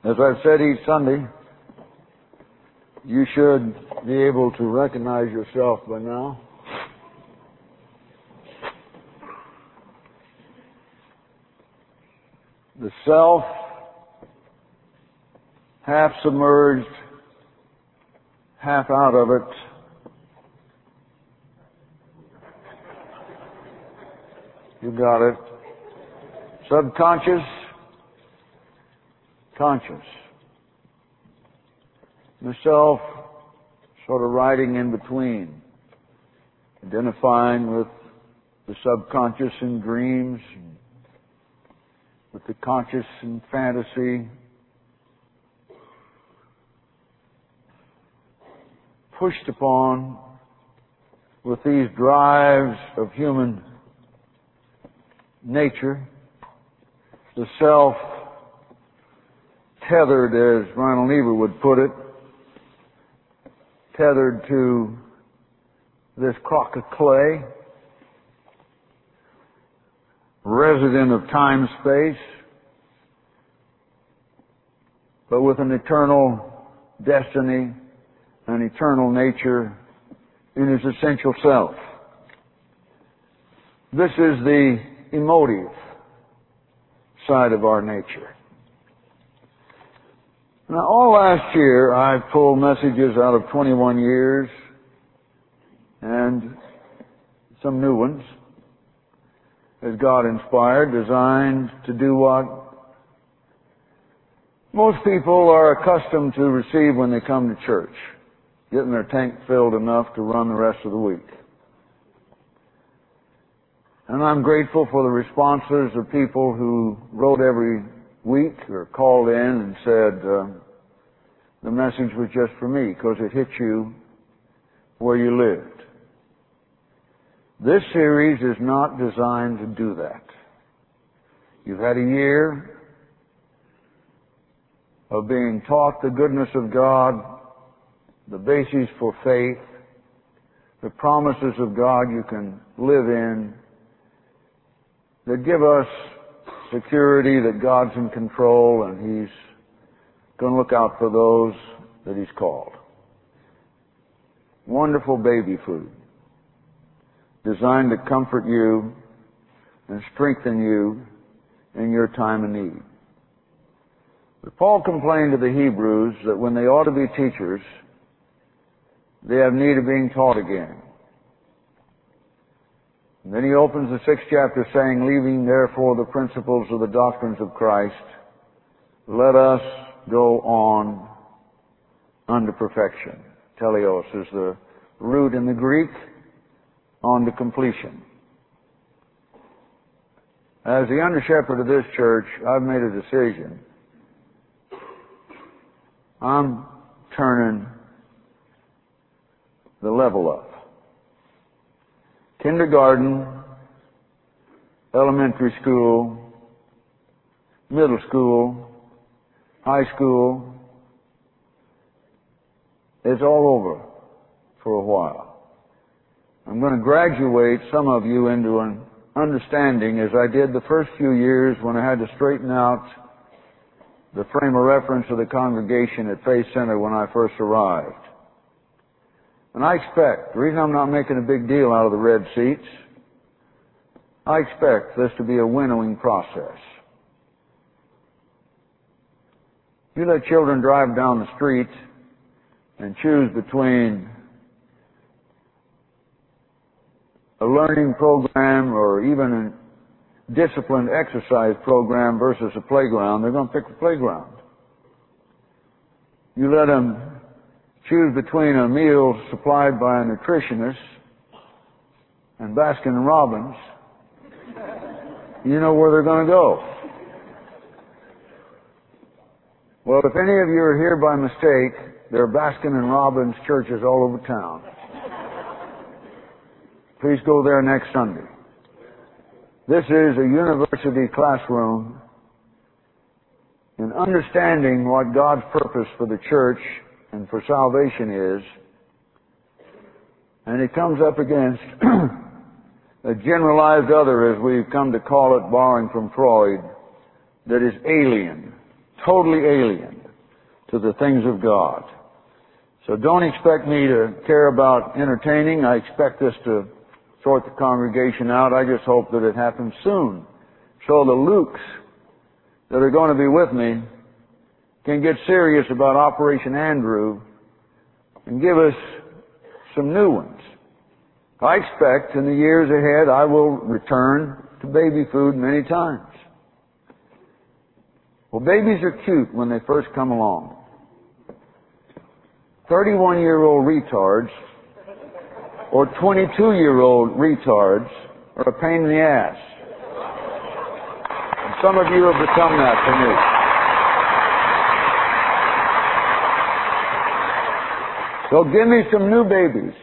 As I've said each Sunday, you should be able to recognize yourself by now. The self, half submerged, half out of it. You got it. Subconscious, conscious. The self sort of riding in between, identifying with the subconscious in dreams, with the conscious in fantasy, pushed upon with these drives of human nature, the self tethered, as Ronald Niebuhr would put it, tethered to this crock of clay, resident of time-space, but with an eternal destiny, an eternal nature in his essential self. This is the emotive side of our nature. Now, all last year, I pulled messages out of 21 years and some new ones, as God inspired, designed to do what most people are accustomed to receive when they come to church, getting their tank filled enough to run the rest of the week. And I'm grateful for the responses of people who wrote every week or called in and said, the message was just for me because it hit you where you lived. This series is not designed to do that. You've had a year of being taught the goodness of God, the basis for faith, the promises of God you can live in, that give us security that God's in control and He's going to look out for those that He's called. Wonderful baby food, designed to comfort you and strengthen you in your time of need. But Paul complained to the Hebrews that when they ought to be teachers, they have need of being taught again. And then he opens the 6th chapter saying, leaving therefore the principles of the doctrines of Christ, let us go on unto perfection. Teleos is the root in the Greek, on to completion. As the under-shepherd of this church, I've made a decision. I'm turning the level up. Kindergarten, elementary school, middle school, high school, it's all over for a while. I'm going to graduate some of you into an understanding, as I did the first few years when I had to straighten out the frame of reference of the congregation at Faith Center when I first arrived. And I expect, the reason I'm not making a big deal out of the red seats, I expect this to be a winnowing process. You let children drive down the street and choose between a learning program or even a disciplined exercise program versus a playground, they're going to pick the playground. You let them choose between a meal supplied by a nutritionist and Baskin & Robbins, you know where they're going to go. Well, if any of you are here by mistake, there are Baskin & Robbins churches all over town. Please go there next Sunday. This is a university classroom in understanding what God's purpose for the church and for salvation is, and it comes up against a generalized other, as we've come to call it, borrowing from Freud, that is alien, totally alien to the things of God. So don't expect me to care about entertaining. I expect this to sort the congregation out. I just hope that it happens soon, so the Lukes that are going to be with me can get serious about Operation Andrew and give us some new ones. I expect in the years ahead I will return to baby food many times. Well, babies are cute when they first come along. 31-year-old retards or 22-year-old retards are a pain in the ass. And some of you have become that for me. So give me some new babies.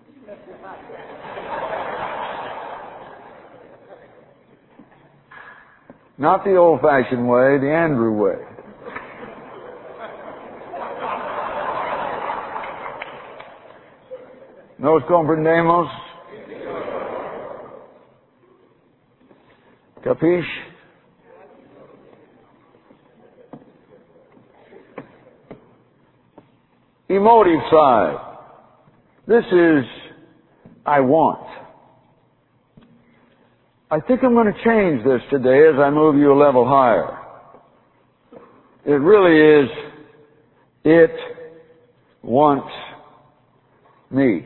Not the old-fashioned way, the Andrew way. Nos comprendemos? Capiche? Emotive side. This is, I want. I think I'm going to change this today as I move you a level higher. It really is, it wants me.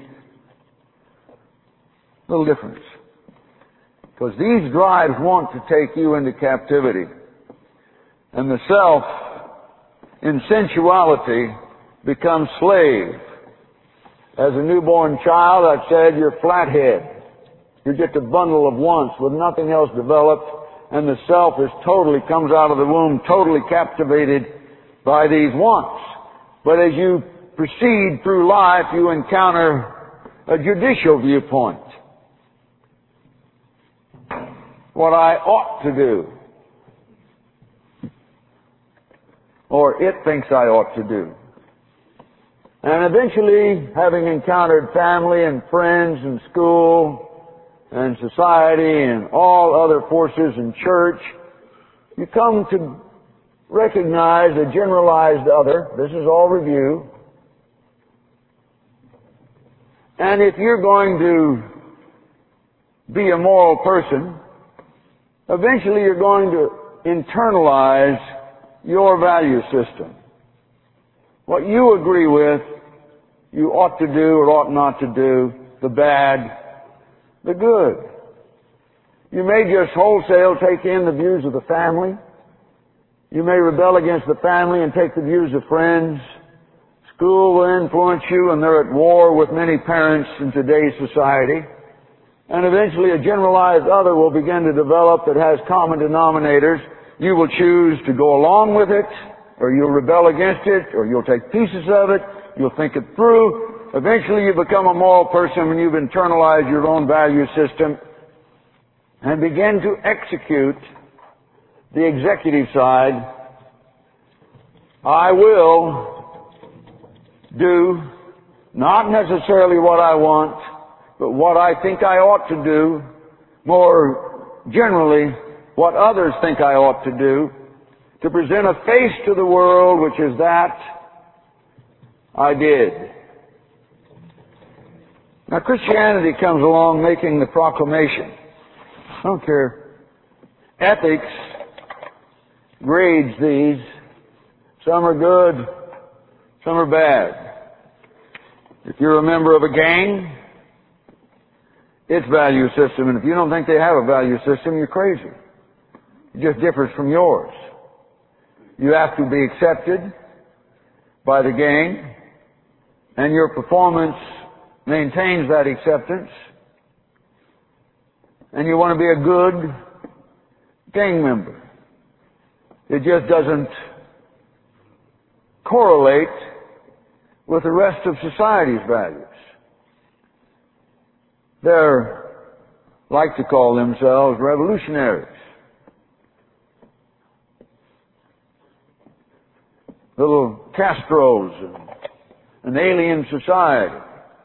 Little difference. Because these drives want to take you into captivity. And the self, in sensuality, becomes slave. As a newborn child, I've said you're flathead. You're just a bundle of wants with nothing else developed, and the self comes out of the womb totally captivated by these wants. But as you proceed through life, you encounter a judicial viewpoint. What I ought to do. Or it thinks I ought to do. And eventually, having encountered family and friends and school and society and all other forces in church, you come to recognize a generalized other. This is all review. And if you're going to be a moral person, eventually you're going to internalize your value system. What you agree with, you ought to do or ought not to do, the bad, the good. You may just wholesale take in the views of the family. You may rebel against the family and take the views of friends. School will influence you, and they're at war with many parents in today's society. And eventually a generalized other will begin to develop that has common denominators. You will choose to go along with it, or you'll rebel against it, or you'll take pieces of it, you'll think it through. Eventually you become a moral person when you've internalized your own value system and begin to execute the executive side. I will do not necessarily what I want, but what I think I ought to do, more generally, what others think I ought to do, to present a face to the world which is that I did. Now Christianity comes along making the proclamation. I don't care. Ethics grades these. Some are good, some are bad. If you're a member of a gang, its value system, and if you don't think they have a value system, you're crazy. It just differs from yours. You have to be accepted by the gang, and your performance maintains that acceptance, and you want to be a good gang member. It just doesn't correlate with the rest of society's values. They're like to call themselves revolutionaries. Little Castros and an alien society.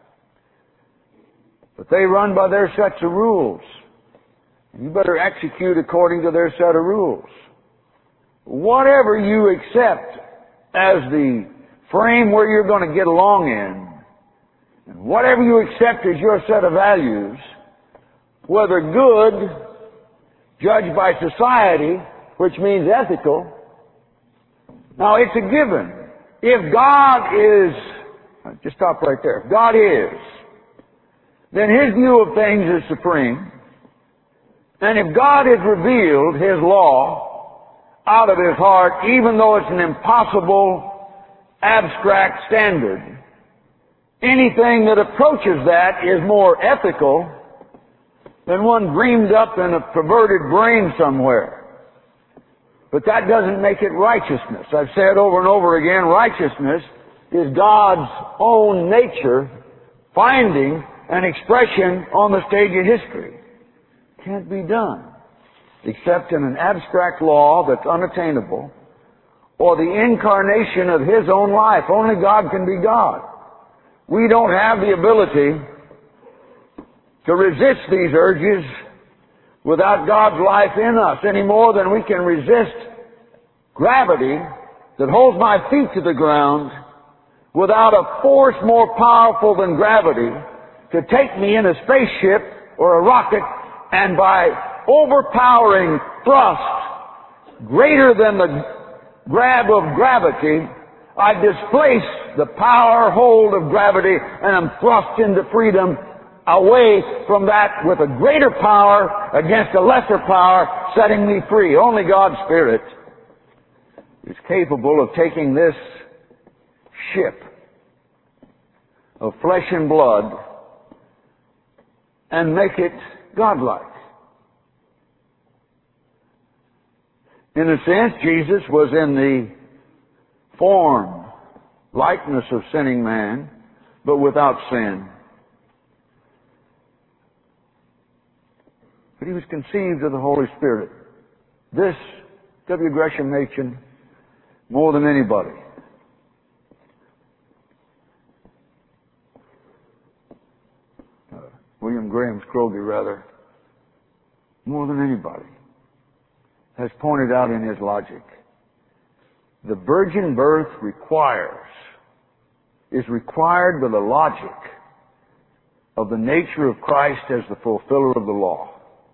But they run by their sets of rules. You better execute according to their set of rules. whatever you accept as the frame where you're going to get along in, and whatever you accept as your set of values, whether good, judged by society, which means ethical. Now, it's a given. If God is, just stop right there. If God is, then His view of things is supreme. And if God has revealed His law out of His heart, even though it's an impossible, abstract standard, anything that approaches that is more ethical than one dreamed up in a perverted brain somewhere. But that doesn't make it righteousness. I've said over and over again, righteousness is God's own nature finding an expression on the stage of history. Can't be done except in an abstract law that's unattainable or the incarnation of His own life. Only God can be God. We don't have the ability to resist these urges without God's life in us any more than we can resist gravity that holds my feet to the ground without a force more powerful than gravity to take me in a spaceship or a rocket, and by overpowering thrust greater than the grab of gravity, I displace the power hold of gravity and am thrust into freedom away from that with a greater power against a lesser power, setting me free. Only God's Spirit is capable of taking this ship of flesh and blood and make it godlike. In a sense, Jesus was in the form, likeness of sinning man, but without sin. But He was conceived of the Holy Spirit. This, W. Gresham Machen, more than anybody. William Graham Scroggie, rather, more than anybody, has pointed out in his logic. The virgin birth is required by the logic of the nature of Christ as the fulfiller of the law.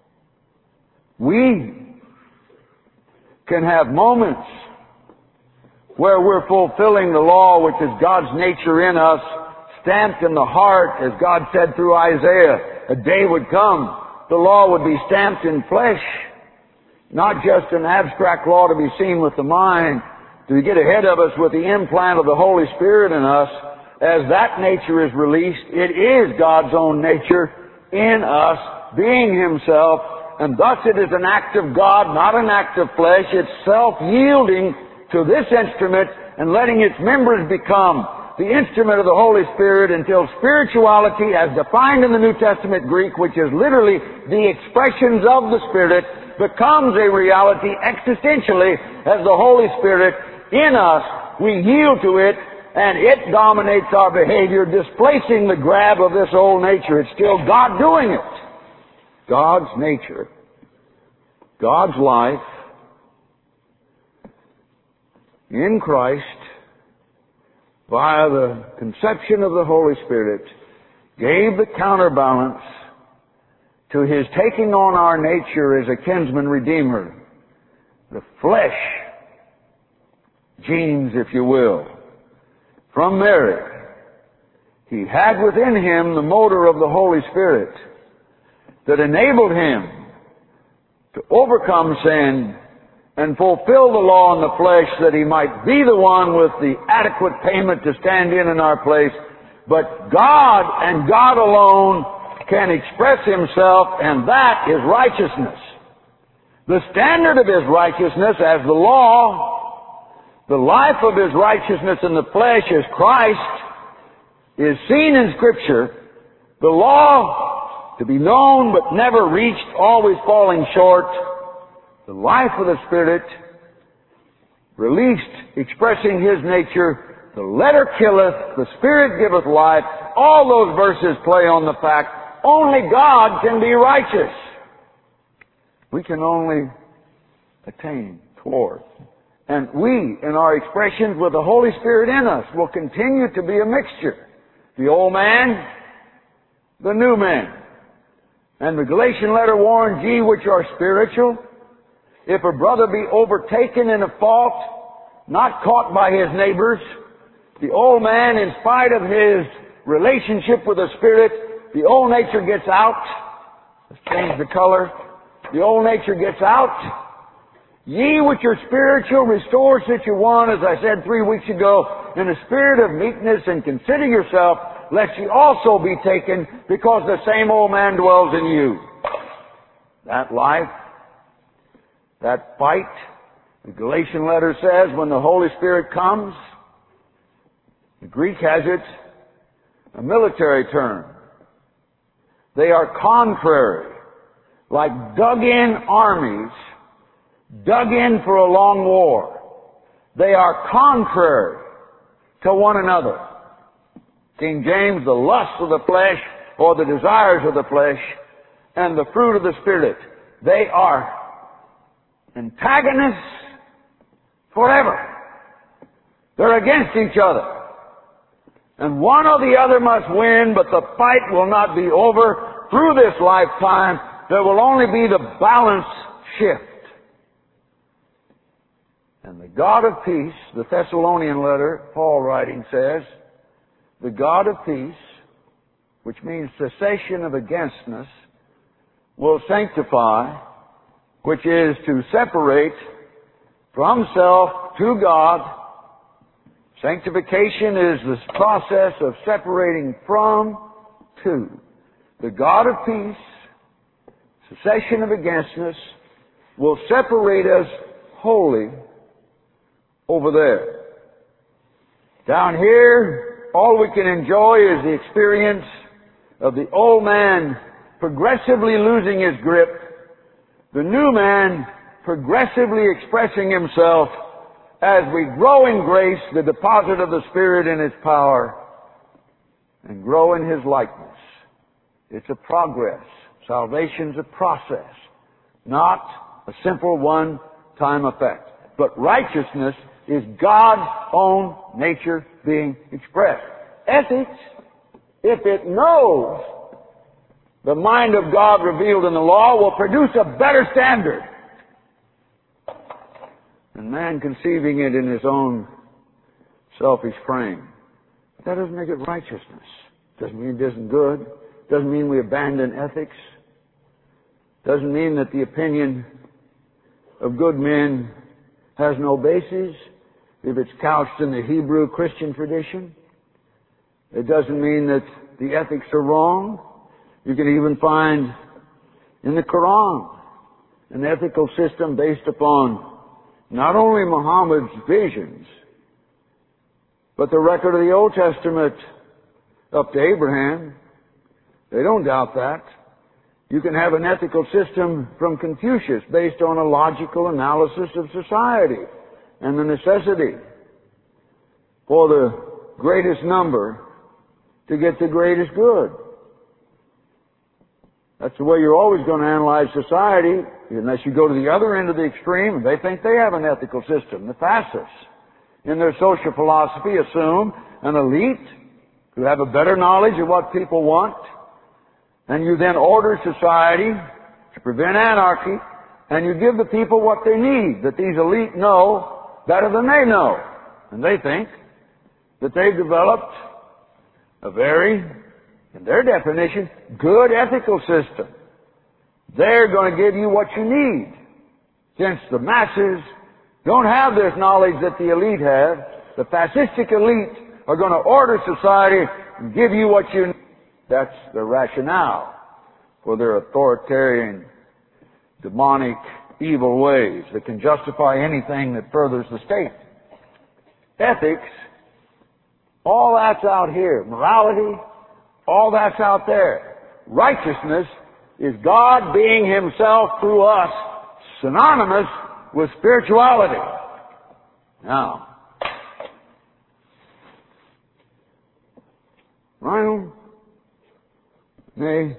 We can have moments where we're fulfilling the law, which is God's nature in us, stamped in the heart, as God said through Isaiah. A day would come, the law would be stamped in flesh, not just an abstract law to be seen with the mind, to get ahead of us with the implant of the Holy Spirit in us. As that nature is released, it is God's own nature in us, being Himself, and thus it is an act of God, not an act of flesh. It's self-yielding to this instrument and letting its members become the instrument of the Holy Spirit until spirituality, as defined in the New Testament Greek, which is literally the expressions of the Spirit, becomes a reality existentially as the Holy Spirit in us. We yield to it, and it dominates our behavior, displacing the grab of this old nature. It's still God doing it. God's nature, God's life in Christ via the conception of the Holy Spirit gave the counterbalance to His taking on our nature as a kinsman redeemer. The flesh genes, if you will, from Mary. He had within Him the motor of the Holy Spirit that enabled Him to overcome sin and fulfill the law in the flesh, that He might be the one with the adequate payment to stand in our place. But God and God alone can express Himself, and that is righteousness. The standard of His righteousness as the law, the life of His righteousness in the flesh as Christ, is seen in Scripture. The law to be known but never reached, always falling short. The life of the Spirit released, expressing His nature. The letter killeth, the Spirit giveth life. All those verses play on the fact only God can be righteous. We can only attain toward And we, in our expressions with the Holy Spirit in us, will continue to be a mixture. The old man, the new man. And the Galatian letter warns ye which are spiritual, if a brother be overtaken in a fault, not caught by his neighbors, the old man, in spite of his relationship with the Spirit, the old nature gets out. Let's change the color. The old nature gets out. Ye which are spiritual, restore such a one, as I said 3 weeks ago, in a spirit of meekness, and consider yourself, lest ye also be taken, because the same old man dwells in you. That life, that fight, the Galatian letter says, when the Holy Spirit comes, the Greek has it, a military term. They are contrary, like dug-in armies, dug in for a long war. They are contrary to one another. King James, the lust of the flesh, or the desires of the flesh, and the fruit of the Spirit. They are antagonists forever. They're against each other. And one or the other must win, but the fight will not be over. Through this lifetime, there will only be the balance shift. And the God of peace, the Thessalonian letter, Paul writing says, the God of peace, which means cessation of againstness, will sanctify, which is to separate from self to God. Sanctification is this process of separating from to. The God of peace, cessation of againstness, will separate us wholly over there. Down here, all we can enjoy is the experience of the old man progressively losing his grip, the new man progressively expressing himself as we grow in grace, the deposit of the Spirit in His power, and grow in His likeness. It's a progress. Salvation's a process, not a simple one-time effect. But righteousness is God's own nature being expressed. Ethics, if it knows the mind of God revealed in the law, will produce a better standard. And man conceiving it in his own selfish frame. That doesn't make it righteousness. Doesn't mean it isn't good. Doesn't mean we abandon ethics. Doesn't mean that the opinion of good men has no basis if it's couched in the Hebrew Christian tradition. It doesn't mean that the ethics are wrong. You can even find in the Quran an ethical system based upon not only Muhammad's visions, but the record of the Old Testament up to Abraham. They don't doubt that. You can have an ethical system from Confucius based on a logical analysis of society and the necessity for the greatest number to get the greatest good. That's the way you're always going to analyze society, unless you go to the other end of the extreme. They think they have an ethical system. The fascists, in their social philosophy, assume an elite who have a better knowledge of what people want, and you then order society to prevent anarchy, and you give the people what they need, that these elite know better than they know. And they think that they've developed a very, in their definition, good ethical system. They're going to give you what you need. Since the masses don't have this knowledge that the elite have, the fascistic elite are going to order society and give you what you need. That's the rationale for their authoritarian, demonic, evil ways that can justify anything that furthers the state. Ethics, all that's out here. Morality, all that's out there. Righteousness is God being Himself through us, synonymous with spirituality. Now, Reinhold, nay,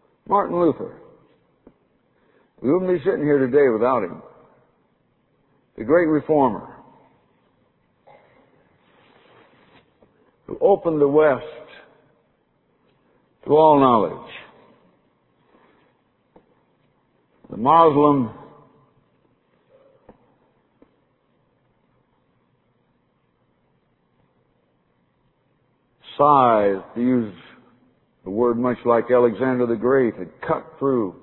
Martin Luther. We wouldn't be sitting here today without him. the great reformer, who opened the West to all knowledge. The Muslim scythe, to use a word much like Alexander the Great, had cut through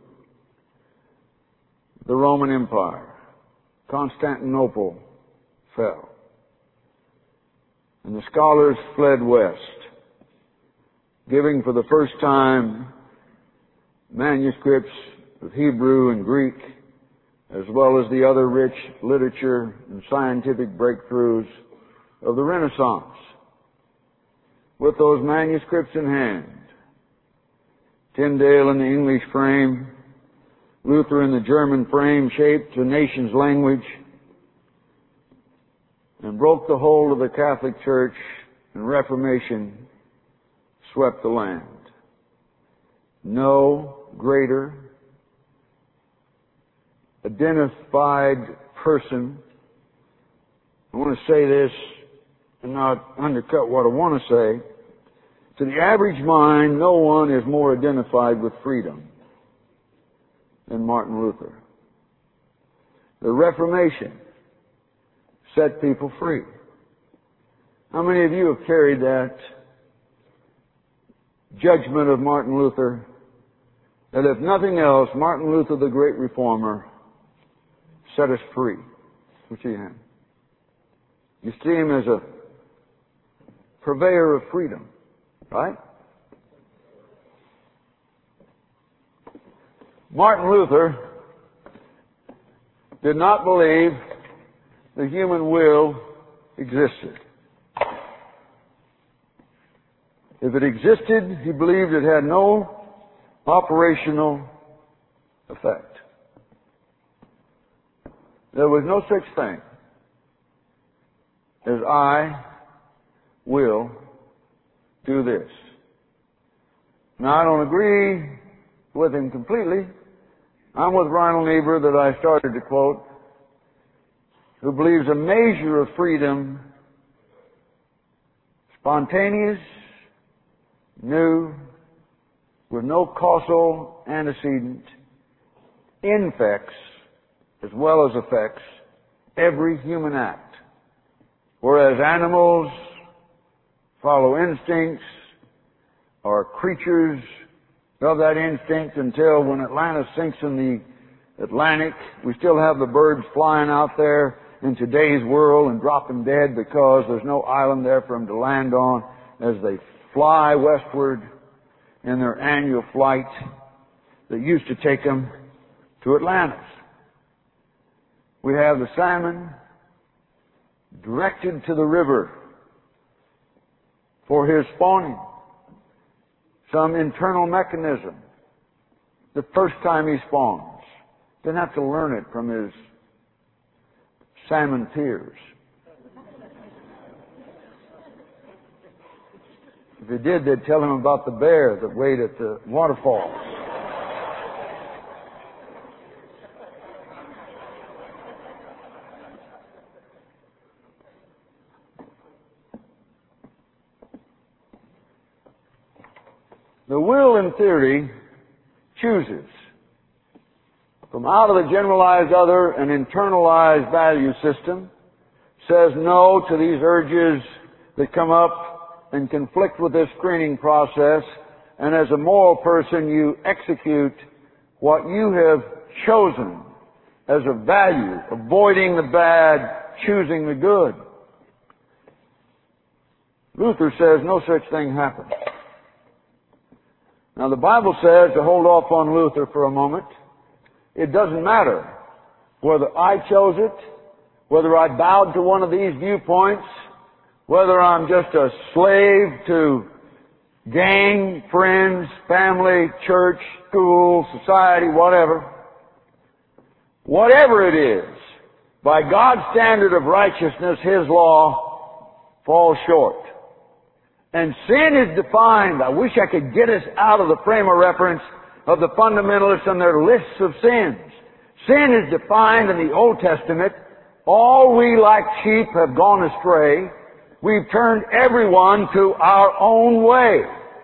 the Roman Empire. Constantinople fell. And the scholars fled west, giving for the first time manuscripts of Hebrew and Greek, as well as the other rich literature and scientific breakthroughs of the Renaissance. With those manuscripts in hand, Tyndale in the English frame, Luther in the German frame, shaped the nation's language and broke the hold of the Catholic Church, and Reformation swept the land. No greater identified person, I want to say this and not undercut what I want to say, to the average mind, no one is more identified with freedom than Martin Luther. The Reformation set people free. How many of you have carried that judgment of Martin Luther, that if nothing else, Martin Luther, the great reformer, set us free? What you have? You see him as a purveyor of freedom, right? Martin Luther did not believe the human will existed. If it existed, he believed it had no operational effect. There was no such thing as I will do this. Now, I don't agree with him completely. I'm with Reinhold Niebuhr that I started to quote, who believes a measure of freedom, spontaneous, new, with no causal antecedent, infects as well as affects every human act. Whereas animals follow instincts, or creatures of that instinct until when Atlantis sinks in the Atlantic, we still have the birds flying out there in today's world and dropping dead because there's no island there for them to land on as they fly westward in their annual flight that used to take them to Atlantis. We have the salmon directed to the river for his spawning. Some internal mechanism. The first time he spawns. Didn't have to learn it from his salmon peers. If he did, they'd tell him about the bear that waited at the waterfall. The will, in theory, chooses from out of the generalized other and internalized value system, says no to these urges that come up and conflict with this screening process, and as a moral person you execute what you have chosen as a value, avoiding the bad, choosing the good. Luther says no such thing happened. Now the Bible says, to hold off on Luther for a moment, it doesn't matter whether I chose it, whether I bowed to one of these viewpoints, whether I'm just a slave to gang, friends, family, church, school, society, whatever. Whatever it is, by God's standard of righteousness, His law falls short. And sin is defined, I wish I could get us out of the frame of reference of the fundamentalists and their lists of sins. Sin is defined in the Old Testament All we like sheep have gone astray. We've turned everyone to our own way.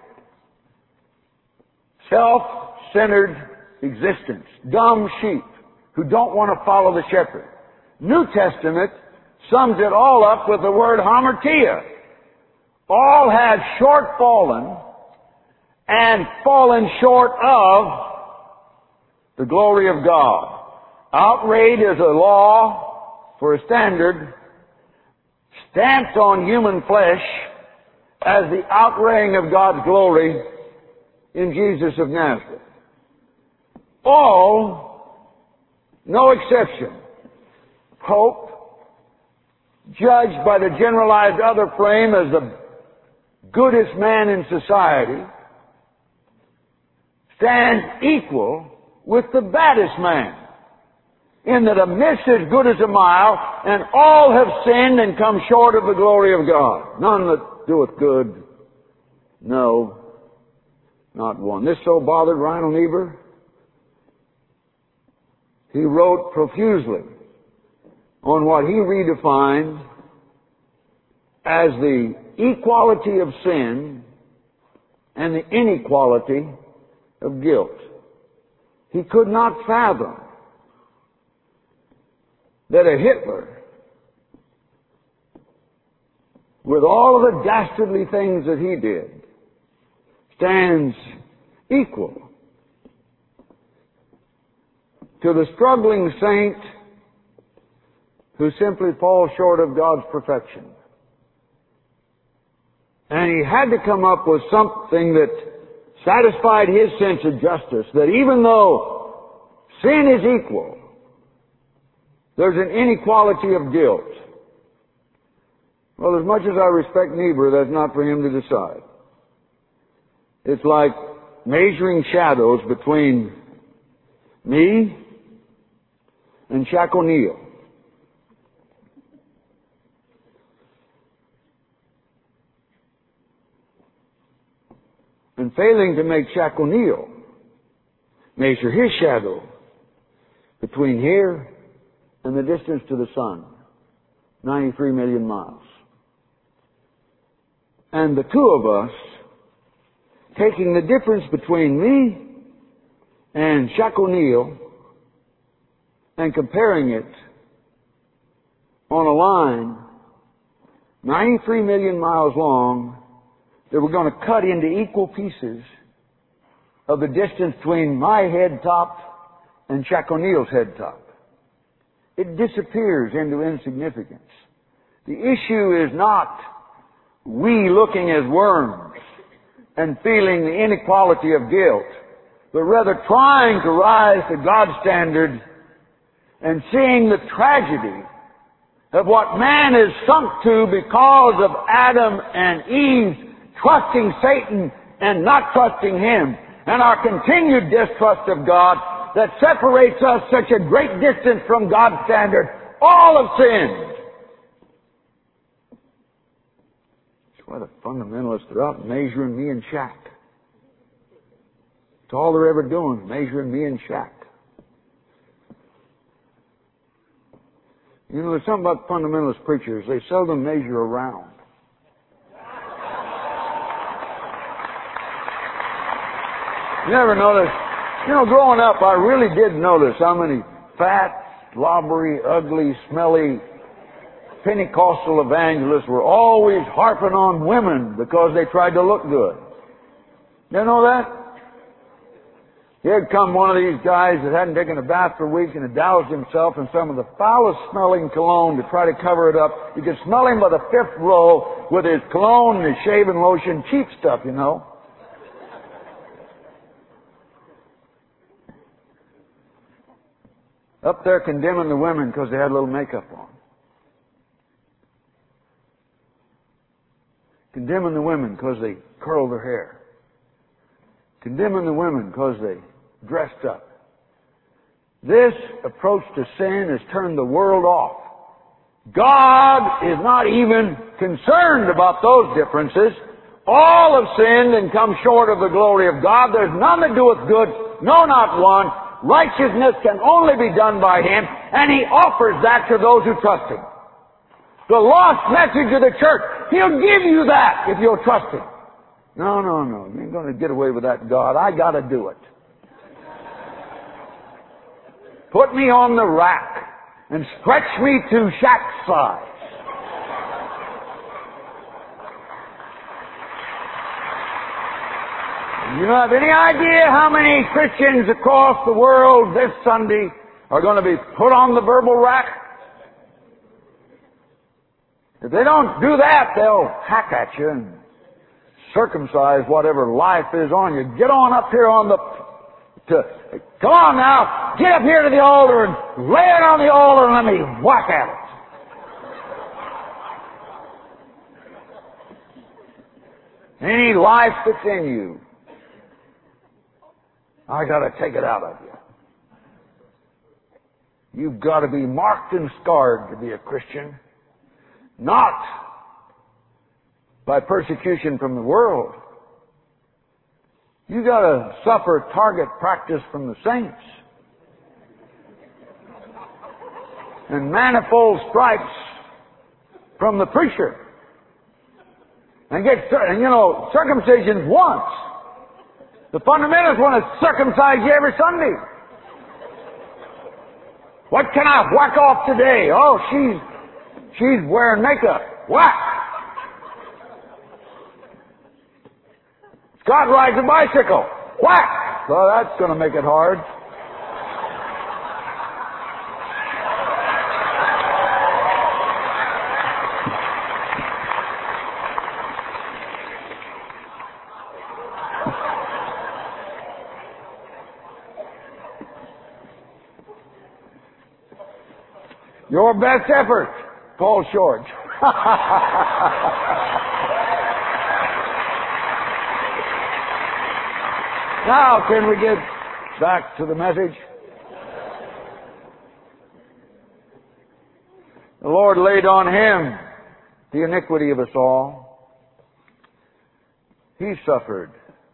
Self-centered existence. Dumb sheep who don't want to follow the shepherd. New Testament sums it all up with the word hamartia. All have fallen and fallen short of the glory of God. Outrage is a law for a standard stamped on human flesh as the outraying of God's glory in Jesus of Nazareth. All, no exception, Pope, judged by the generalized other frame as the goodest man in society, stands equal with the baddest man, in that a miss is good as a mile, and all have sinned and come short of the glory of God. None that doeth good, no, not one. This so bothered Reinhold Niebuhr, he wrote profusely on what he redefined as the equality of sin and the inequality of guilt. He could not fathom that a Hitler, with all of the dastardly things that he did, stands equal to the struggling saint who simply falls short of God's perfection. And he had to come up with something that satisfied his sense of justice, that even though sin is equal, there's an inequality of guilt. Well, as much as I respect Niebuhr, that's not for him to decide. It's like measuring shadows between me and Shaq O'Neal. And failing to make Shaq O'Neal measure his shadow between here and the distance to the sun, 93 million miles. And the two of us, taking the difference between me and Shaq O'Neal and comparing it on a line 93 million miles long, that we're going to cut into equal pieces of the distance between my head top and Shaq O'Neal's head top. It disappears into insignificance. The issue is not we looking as worms and feeling the inequality of guilt, but rather trying to rise to God's standard and seeing the tragedy of what man is sunk to because of Adam and Eve trusting Satan and not trusting Him, and our continued distrust of God that separates us such a great distance from God's standard. All have sinned. That's why the fundamentalists are out measuring me and Shaq. It's all they're ever doing, measuring me and Shaq. You know, there's something about fundamentalist preachers. They seldom measure around. You never notice. You know, growing up, I really did notice how many fat, slobbery, ugly, smelly Pentecostal evangelists were always harping on women because they tried to look good. You know that? Here'd come one of these guys that hadn't taken a bath for a week and had doused himself in some of the foulest smelling cologne to try to cover it up. You could smell him by the fifth row with his cologne and his shaving lotion, cheap stuff, you know. Up there condemning the women because they had a little makeup on. Condemning the women because they curled their hair. Condemning the women because they dressed up. This approach to sin has turned the world off. God is not even concerned about those differences. All have sinned and come short of the glory of God. There's none that doeth good, no, not one. righteousness can only be done by Him, and He offers that to those who trust Him. The lost message of the church, He'll give you that if you'll trust Him. No, no, no. You ain't going to get away with that, God. I got to do it. Put me on the rack and stretch me to shack size. You don't have any idea how many Christians across the world this Sunday are going to be put on the verbal rack? If they don't do that, they'll hack at you and circumcise whatever life is on you. Get on up here on the... come on now, get up here to the altar and lay it on the altar and let me whack at it. Any life that's in you, I got to take it out of you. You've got to be marked and scarred to be a Christian. Not by persecution from the world. You've got to suffer target practice from the saints. And manifold stripes from the preacher. And circumcision's once. The fundamentalists want to circumcise you every Sunday. What can I whack off today? Oh, she's wearing makeup. Whack! Scott rides a bicycle. Whack! So that's going to make it hard. Your best effort falls short. Now, can we get back to the message? The Lord laid on Him the iniquity of us all. He suffered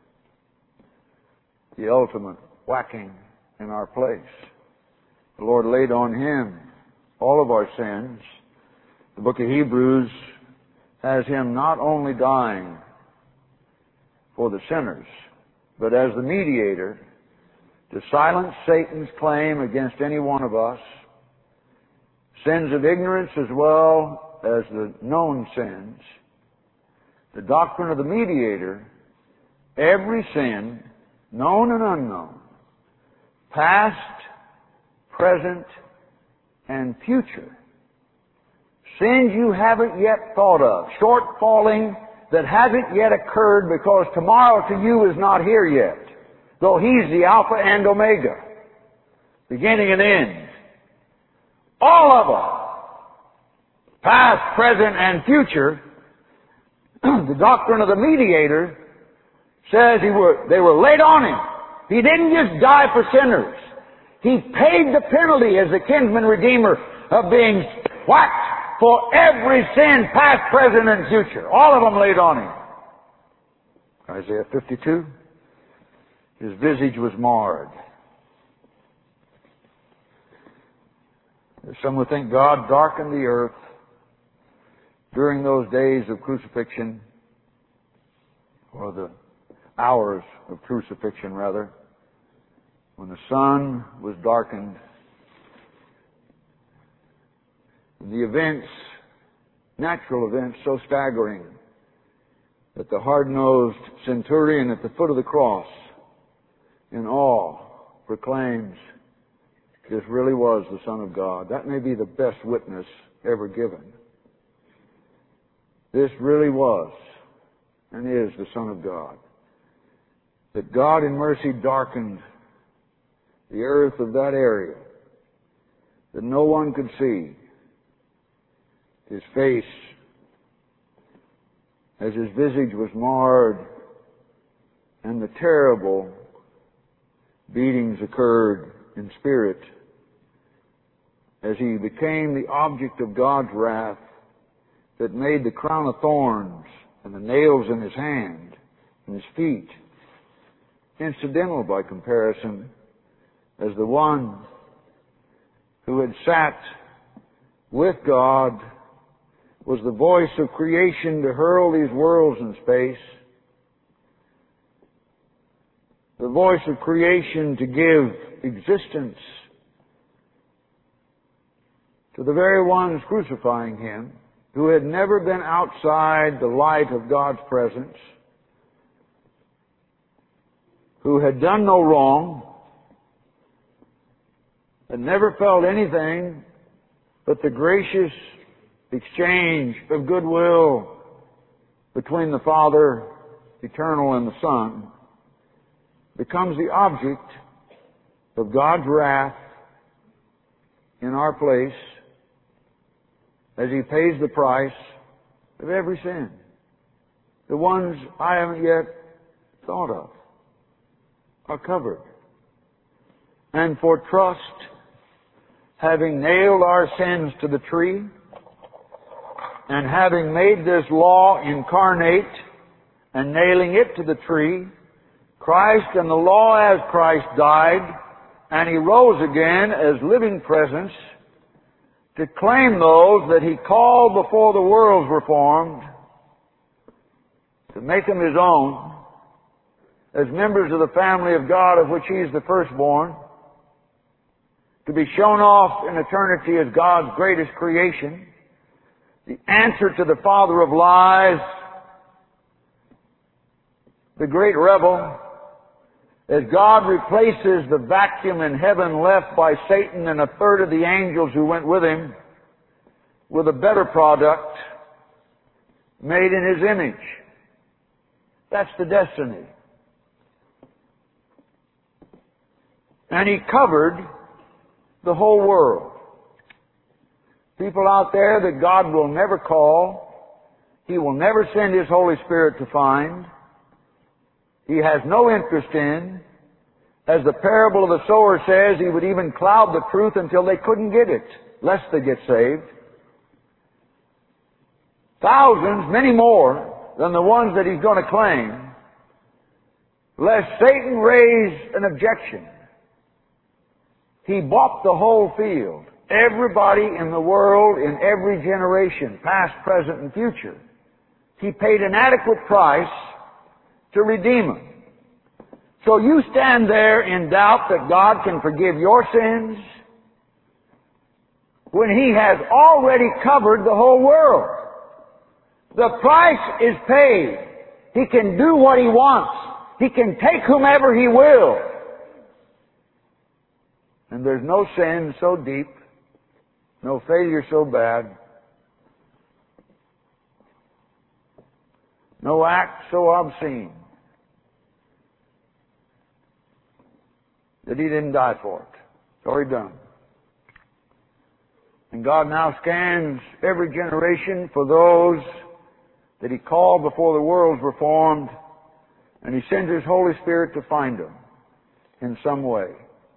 the ultimate whacking in our place. The Lord laid on Him all of our sins. The book of Hebrews has Him not only dying for the sinners, but as the mediator to silence Satan's claim against any one of us, sins of ignorance as well as the known sins. The doctrine of the mediator, every sin, known and unknown, past, present, and future. Sins you haven't yet thought of. Shortfalling that hasn't yet occurred because tomorrow to you is not here yet. Though He's the Alpha and Omega. Beginning and end. All of them. Past, present, and future. The doctrine of the mediator says they were laid on Him. He didn't just die for sinners. He paid the penalty as the kinsman redeemer of being whacked for every sin, past, present, and future. All of them laid on Him. Isaiah 52. His visage was marred. Some would think God darkened the earth during those days of crucifixion, or the hours of crucifixion, rather, when the sun was darkened. The events, natural events, so staggering that the hard-nosed centurion at the foot of the cross, in awe, proclaims, this really was the Son of God. That may be the best witness ever given. This really was and is the Son of God. That God in mercy darkened the earth of that area that no one could see. His face, as His visage was marred, and the terrible beatings occurred in spirit, as He became the object of God's wrath that made the crown of thorns and the nails in His hand and His feet incidental by comparison as the one who had sat with God, was the voice of creation to hurl these worlds in space, the voice of creation to give existence to the very ones crucifying Him, who had never been outside the light of God's presence, who had done no wrong, had never felt anything but the gracious exchange of goodwill between the Father eternal and the Son, becomes the object of God's wrath in our place as He pays the price of every sin. The ones I haven't yet thought of are covered. And for trust, having nailed our sins to the tree, and having made this law incarnate and nailing it to the tree, Christ and the law as Christ died, and He rose again as living presence to claim those that He called before the worlds were formed, to make them His own, as members of the family of God of which He is the firstborn, to be shown off in eternity as God's greatest creation, the answer to the father of lies, the great rebel, as God replaces the vacuum in heaven left by Satan and a third of the angels who went with him with a better product made in His image. That's the destiny. And He covered the whole world. People out there that God will never call, He will never send His Holy Spirit to find, He has no interest in. As the parable of the sower says, He would even cloud the truth until they couldn't get it, lest they get saved. Thousands, many more than the ones that He's going to claim, lest Satan raise an objection. He bought the whole field. Everybody in the world, in every generation, past, present, and future. He paid an adequate price to redeem them. So you stand there in doubt that God can forgive your sins when He has already covered the whole world. The price is paid. He can do what He wants. He can take whomever He will. And there's no sin so deep, no failure so bad, no act so obscene that He didn't die for it. It's already done. And God now scans every generation for those that He called before the worlds were formed, and He sends His Holy Spirit to find them in some way.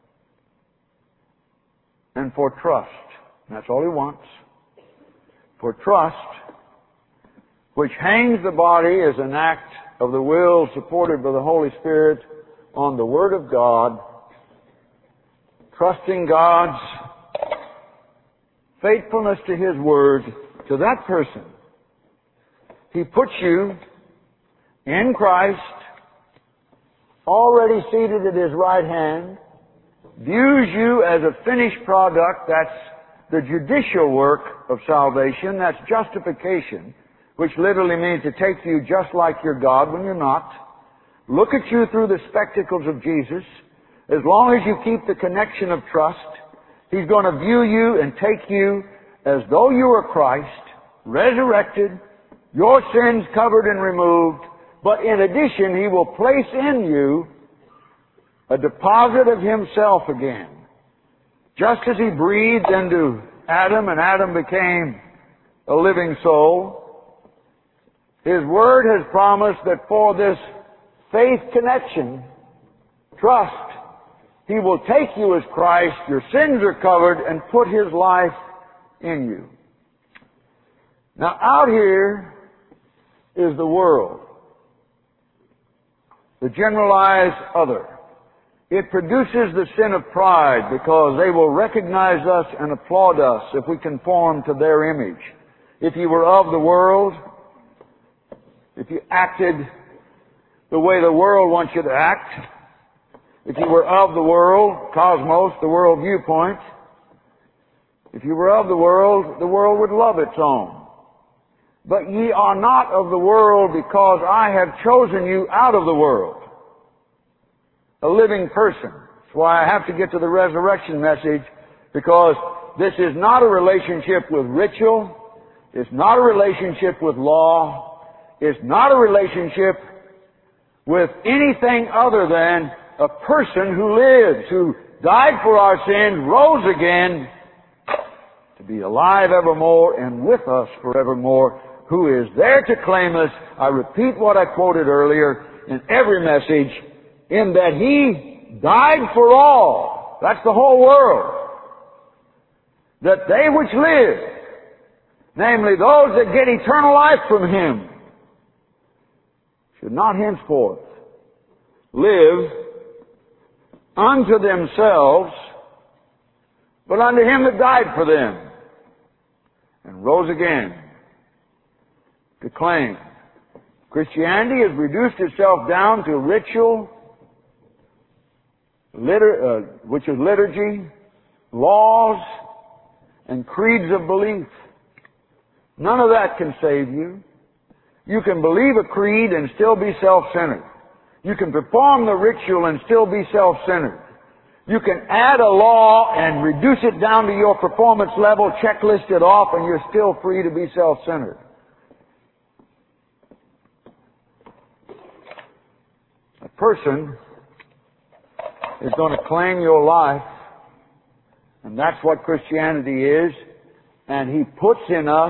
And for trust, that's all He wants, for trust, which hangs the body as an act of the will supported by the Holy Spirit on the Word of God, trusting God's faithfulness to His Word to that person. He puts you in Christ, already seated at His right hand, views you as a finished product. That's the judicial work of salvation. That's justification, which literally means to take you just like your God when you're not. Look at you through the spectacles of Jesus. As long as you keep the connection of trust, He's going to view you and take you as though you were Christ, resurrected, your sins covered and removed, but in addition, He will place in you a deposit of Himself again. Just as He breathed into Adam and Adam became a living soul, His Word has promised that for this faith connection, trust, He will take you as Christ, your sins are covered, and put His life in you. Now out here is the world, the generalized other. It produces the sin of pride because they will recognize us and applaud us if we conform to their image. If you were of the world, if you acted the way the world wants you to act, if you were of the world, cosmos, the world viewpoint, if you were of the world would love its own. But ye are not of the world because I have chosen you out of the world. A living person. That's why I have to get to the resurrection message, because this is not a relationship with ritual. It's not a relationship with law. It's not a relationship with anything other than a person who lives, who died for our sins, rose again to be alive evermore and with us forevermore, who is there to claim us. I repeat what I quoted earlier in every message, in that He died for all. That's the whole world. That they which live, namely those that get eternal life from Him, should not henceforth live unto themselves, but unto Him that died for them and rose again to claim. Christianity has reduced itself down to ritual, which is liturgy, laws, and creeds of belief. None of that can save you. You can believe a creed and still be self-centered. You can perform the ritual and still be self-centered. You can add a law and reduce it down to your performance level, checklist it off, and you're still free to be self-centered. A person is going to claim your life, and that's what Christianity is, and He puts in us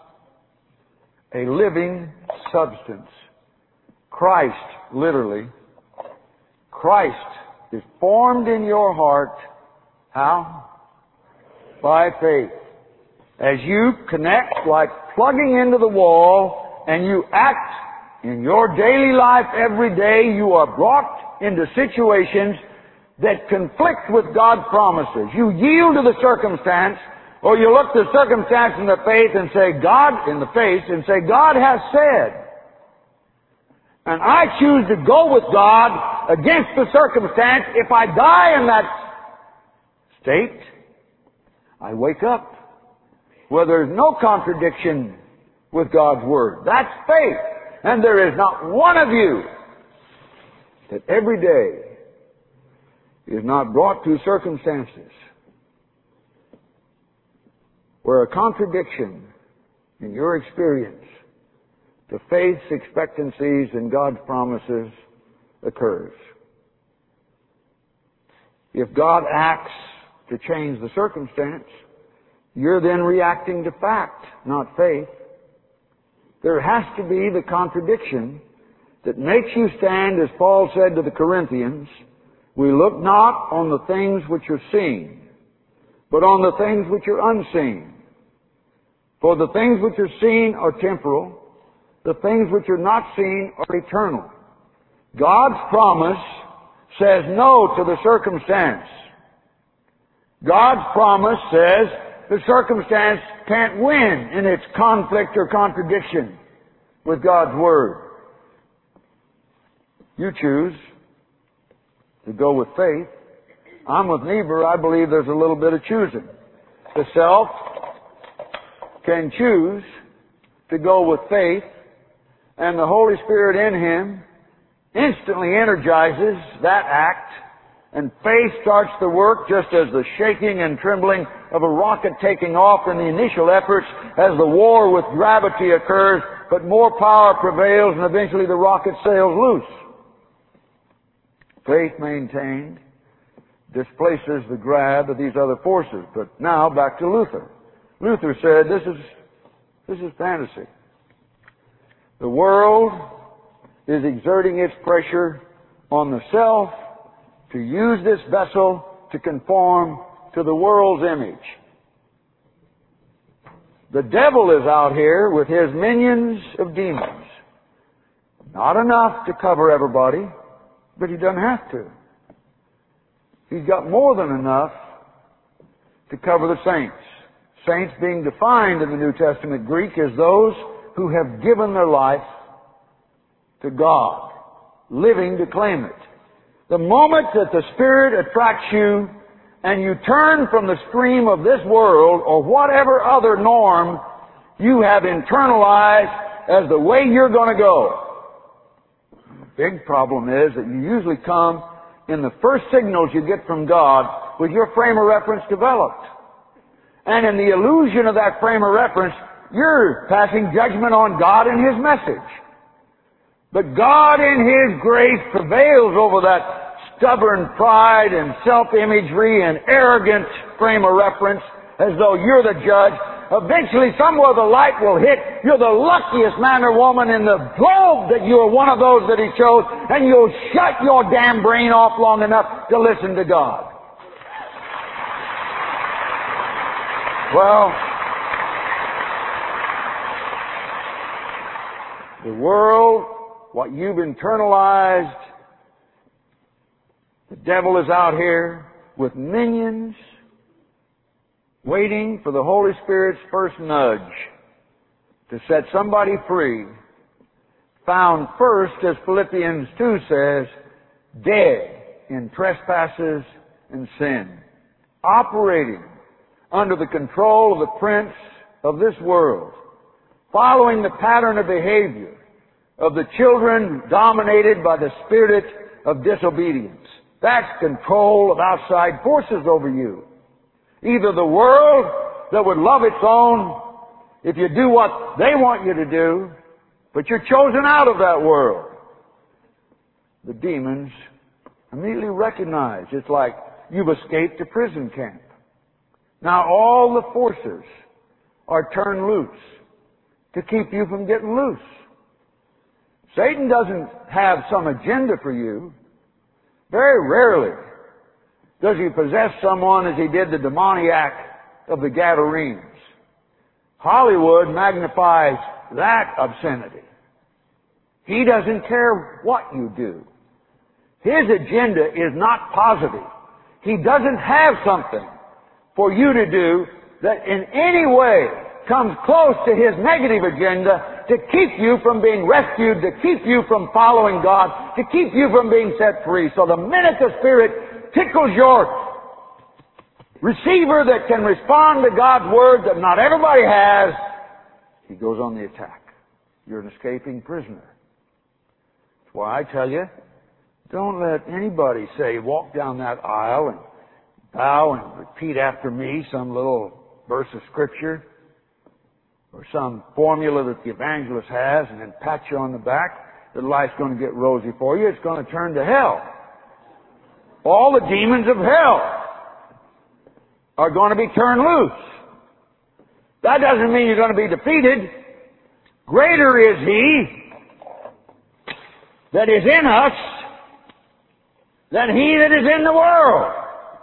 a living substance. Christ, literally, Christ is formed in your heart. How? By faith. As you connect, like plugging into the wall, and you act in your daily life every day, you are brought into situations that conflict with God's promises. You yield to the circumstance, or you look the circumstance in the face and say, God has said. And I choose to go with God against the circumstance. If I die in that state, I wake up where there's no contradiction with God's Word. That's faith. And there is not one of you that every day is not brought through circumstances where a contradiction in your experience to faith's expectancies and God's promises occurs. If God acts to change the circumstance, you're then reacting to fact, not faith. There has to be the contradiction that makes you stand, as Paul said to the Corinthians, we look not on the things which are seen, but on the things which are unseen. For the things which are seen are temporal, the things which are not seen are eternal. God's promise says no to the circumstance. God's promise says the circumstance can't win in its conflict or contradiction with God's Word. You choose to go with faith. I'm with Niebuhr. I believe there's a little bit of choosing. The self can choose to go with faith, and the Holy Spirit in him instantly energizes that act, and faith starts to work just as the shaking and trembling of a rocket taking off in the initial efforts as the war with gravity occurs, but more power prevails and eventually the rocket sails loose. Faith maintained displaces the grab of these other forces. But now back to Luther. Luther said this is fantasy. The world is exerting its pressure on the self to use this vessel to conform to the world's image. The devil is out here with his minions of demons. Not enough to cover everybody, but he doesn't have to. He's got more than enough to cover the saints. Saints being defined in the New Testament Greek as those who have given their life to God, living to claim it. The moment that the Spirit attracts you and you turn from the stream of this world or whatever other norm you have internalized as the way you're going to go. The big problem is that you usually come in the first signals you get from God with your frame of reference developed. And in the illusion of that frame of reference, you're passing judgment on God and His message. But God in His grace prevails over that stubborn pride and self-imagery and arrogant frame of reference as though you're the judge. Eventually, somewhere the light will hit. You're the luckiest man or woman in the globe that you're one of those that He chose, and you'll shut your damn brain off long enough to listen to God. Well, the world, what you've internalized, the devil is out here with minions waiting for the Holy Spirit's first nudge to set somebody free, found first, as Philippians 2 says, dead in trespasses and sin, operating under the control of the prince of this world, following the pattern of behavior of the children dominated by the spirit of disobedience. That's control of outside forces over you. Either the world that would love its own if you do what they want you to do, but you're chosen out of that world. The demons immediately recognize it's like you've escaped a prison camp. Now all the forces are turned loose to keep you from getting loose. Satan doesn't have some agenda for you. Very rarely does he possess someone as he did the demoniac of the Gadarenes. Hollywood magnifies that obscenity. He doesn't care what you do. His agenda is not positive. He doesn't have something for you to do that in any way comes close to his negative agenda to keep you from being rescued, to keep you from following God, to keep you from being set free. So the minute the Spirit tickles your receiver that can respond to God's Word that not everybody has, he goes on the attack. You're an escaping prisoner. That's why I tell you, don't let anybody say, walk down that aisle and bow and repeat after me some little verse of Scripture or some formula that the evangelist has and then pat you on the back that life's going to get rosy for you. It's going to turn to hell. All the demons of hell are going to be turned loose. That doesn't mean you're going to be defeated. Greater is He that is in us than he that is in the world.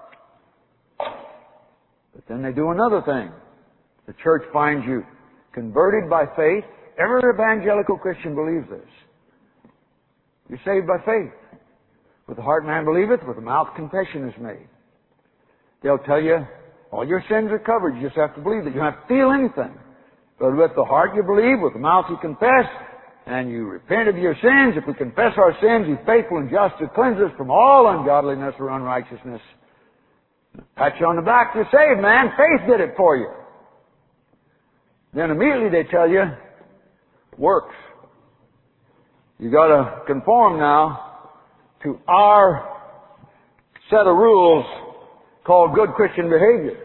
But then they do another thing. The church finds you converted by faith. Every evangelical Christian believes this. You're saved by faith. With the heart man believeth, with the mouth confession is made. They'll tell you all your sins are covered. You just have to believe it. You don't have to feel anything. But with the heart you believe, with the mouth you confess, and you repent of your sins. If we confess our sins, He's faithful and just to cleanse us from all ungodliness or unrighteousness. Pat you on the back, you're saved, man. Faith did it for you. Then immediately they tell you, works. You got to conform now to our set of rules called good Christian behavior.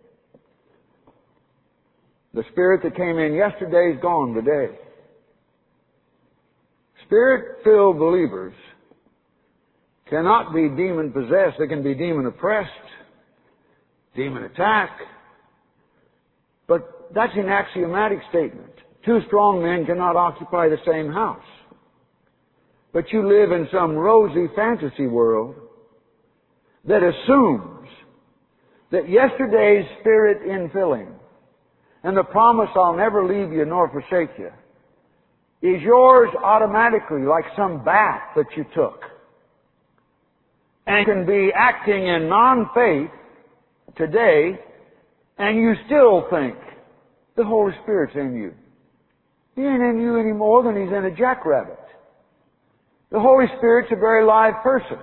The spirit that came in yesterday is gone today. Spirit-filled believers cannot be demon-possessed. They can be demon-oppressed, demon-attacked. But that's an axiomatic statement. Two strong men cannot occupy the same house. But you live in some rosy fantasy world that assumes that yesterday's spirit infilling and the promise, I'll never leave you nor forsake you, is yours automatically like some bath that you took. and can be acting in non-faith today, and you still think the Holy Spirit's in you. He ain't in you any more than He's in a jackrabbit. The Holy Spirit's a very live person.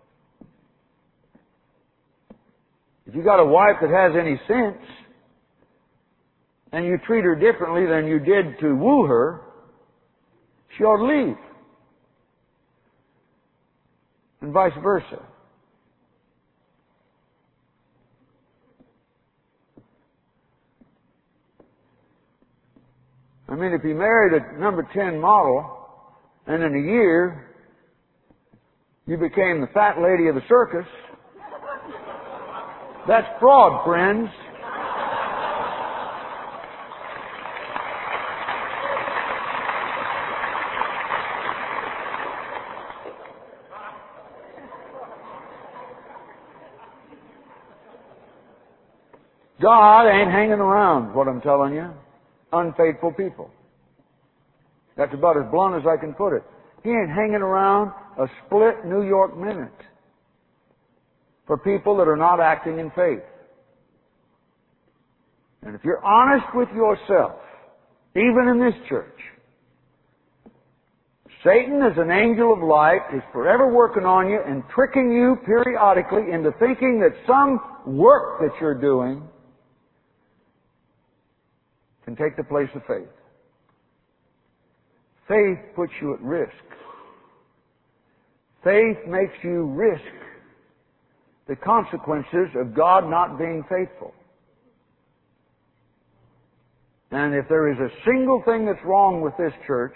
If you got a wife that has any sense, and you treat her differently than you did to woo her, she ought to leave. And vice versa. I mean, if you married a number 10 model, and in a year, you became the fat lady of the circus, that's fraud, friends. God ain't hanging around, what I'm telling you. Unfaithful people. That's about as blunt as I can put it. He ain't hanging around a split New York minute for people that are not acting in faith. And if you're honest with yourself, even in this church, Satan is an angel of light, is forever working on you and tricking you periodically into thinking that some work that you're doing can take the place of faith. Faith puts you at risk. Faith makes you risk the consequences of God not being faithful. And if there is a single thing that's wrong with this church,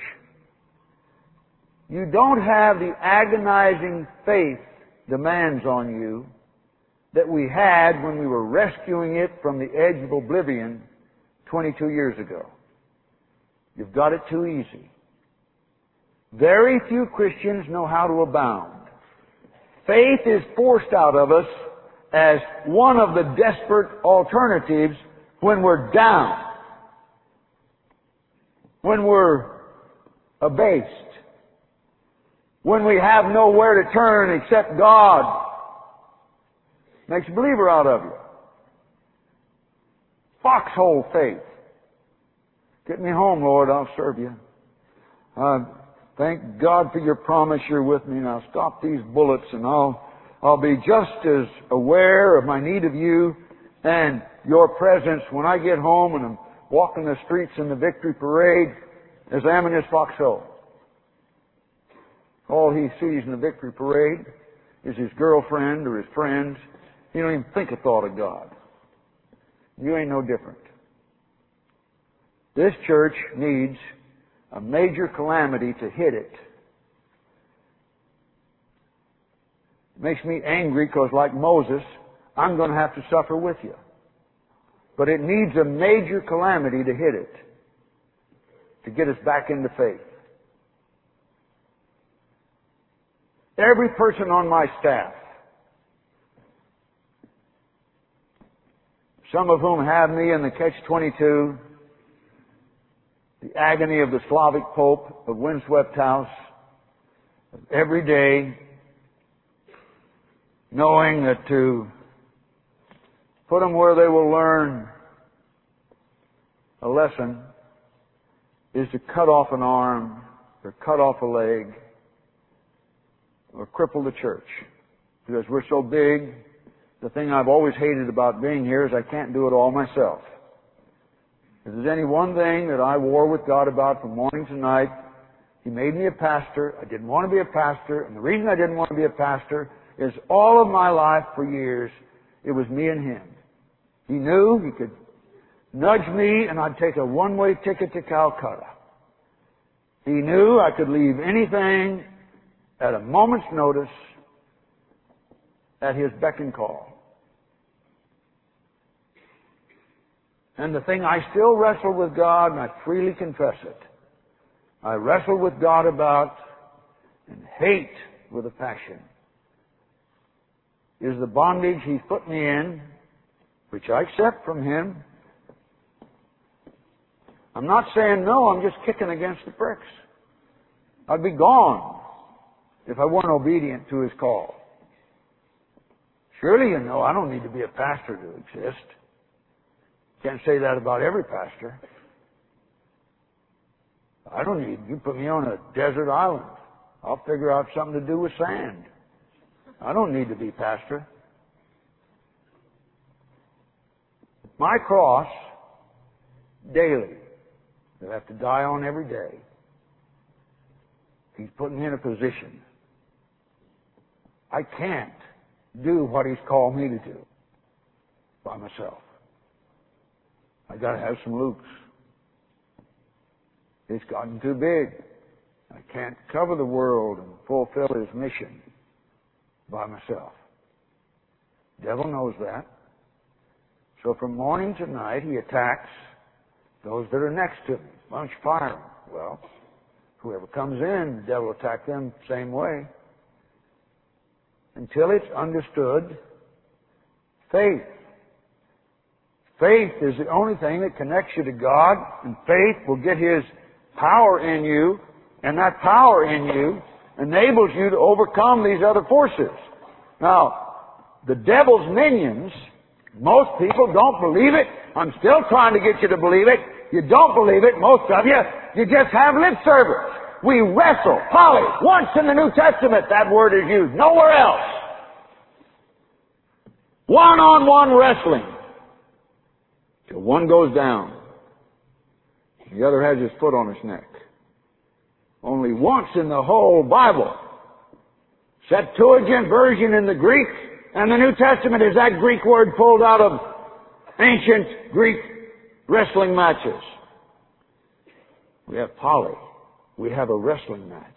you don't have the agonizing faith demands on you that we had when we were rescuing it from the edge of oblivion 22 years ago. You've got it too easy. Very few Christians know how to abound. Faith is forced out of us as one of the desperate alternatives when we're down, when we're abased, when we have nowhere to turn except God. Makes a believer out of you. Foxhole faith. Get me home, Lord, I'll serve you. Thank God for your promise you're with me. Now stop these bullets and I'll be just as aware of my need of you and your presence when I get home and I'm walking the streets in the victory parade as I am in this foxhole. All he sees in the victory parade is his girlfriend or his friends. He don't even think a thought of God. You ain't no different. This church needs a major calamity to hit it. It makes me angry because, like Moses, I'm going to have to suffer with you. But it needs a major calamity to hit it, to get us back into faith. Every person on my staff, some of whom have me in the catch-22, the agony of the Slavic Pope of Windswept House, every day, knowing that to put them where they will learn a lesson is to cut off an arm or cut off a leg or cripple the church. Because we're so big, the thing I've always hated about being here is I can't do it all myself. If there's any one thing that I war with God about from morning to night, He made me a pastor. I didn't want to be a pastor. And the reason I didn't want to be a pastor is all of my life for years, it was me and Him. He knew He could nudge me and I'd take a one-way ticket to Calcutta. He knew I could leave anything at a moment's notice at His beck and call. And the thing I still wrestle with God, and I freely confess it, I wrestle with God about and hate with a passion, is the bondage He's put me in, which I accept from Him. I'm not saying no, I'm just kicking against the pricks. I'd be gone if I weren't obedient to His call. Surely you know I don't need to be a pastor to exist. Can't say that about every pastor. I don't need, you put me on a desert island. I'll figure out something to do with sand. I don't need to be pastor. My cross, daily, that I have to die on every day, He's put me in a position. I can't do what He's called me to do by myself. I got to have some Lukes. It's gotten too big. I can't cover the world and fulfill His mission by myself. The devil knows that. So from morning to night, he attacks those that are next to me. Why don't you fire them? Well, whoever comes in, the devil will attack them the same way. Until it's understood, faith. Faith is the only thing that connects you to God, and faith will get His power in you, and that power in you enables you to overcome these other forces. Now, the devil's minions, most people don't believe it. I'm still trying to get you to believe it. You don't believe it, most of you. You just have lip service. We wrestle, poly, once in the New Testament that word is used, nowhere else. One-on-one wrestling. Till one goes down. The other has his foot on his neck. Only once in the whole Bible. Septuagint version in the Greek, and the New Testament is that Greek word pulled out of ancient Greek wrestling matches. We have poly. We have a wrestling match.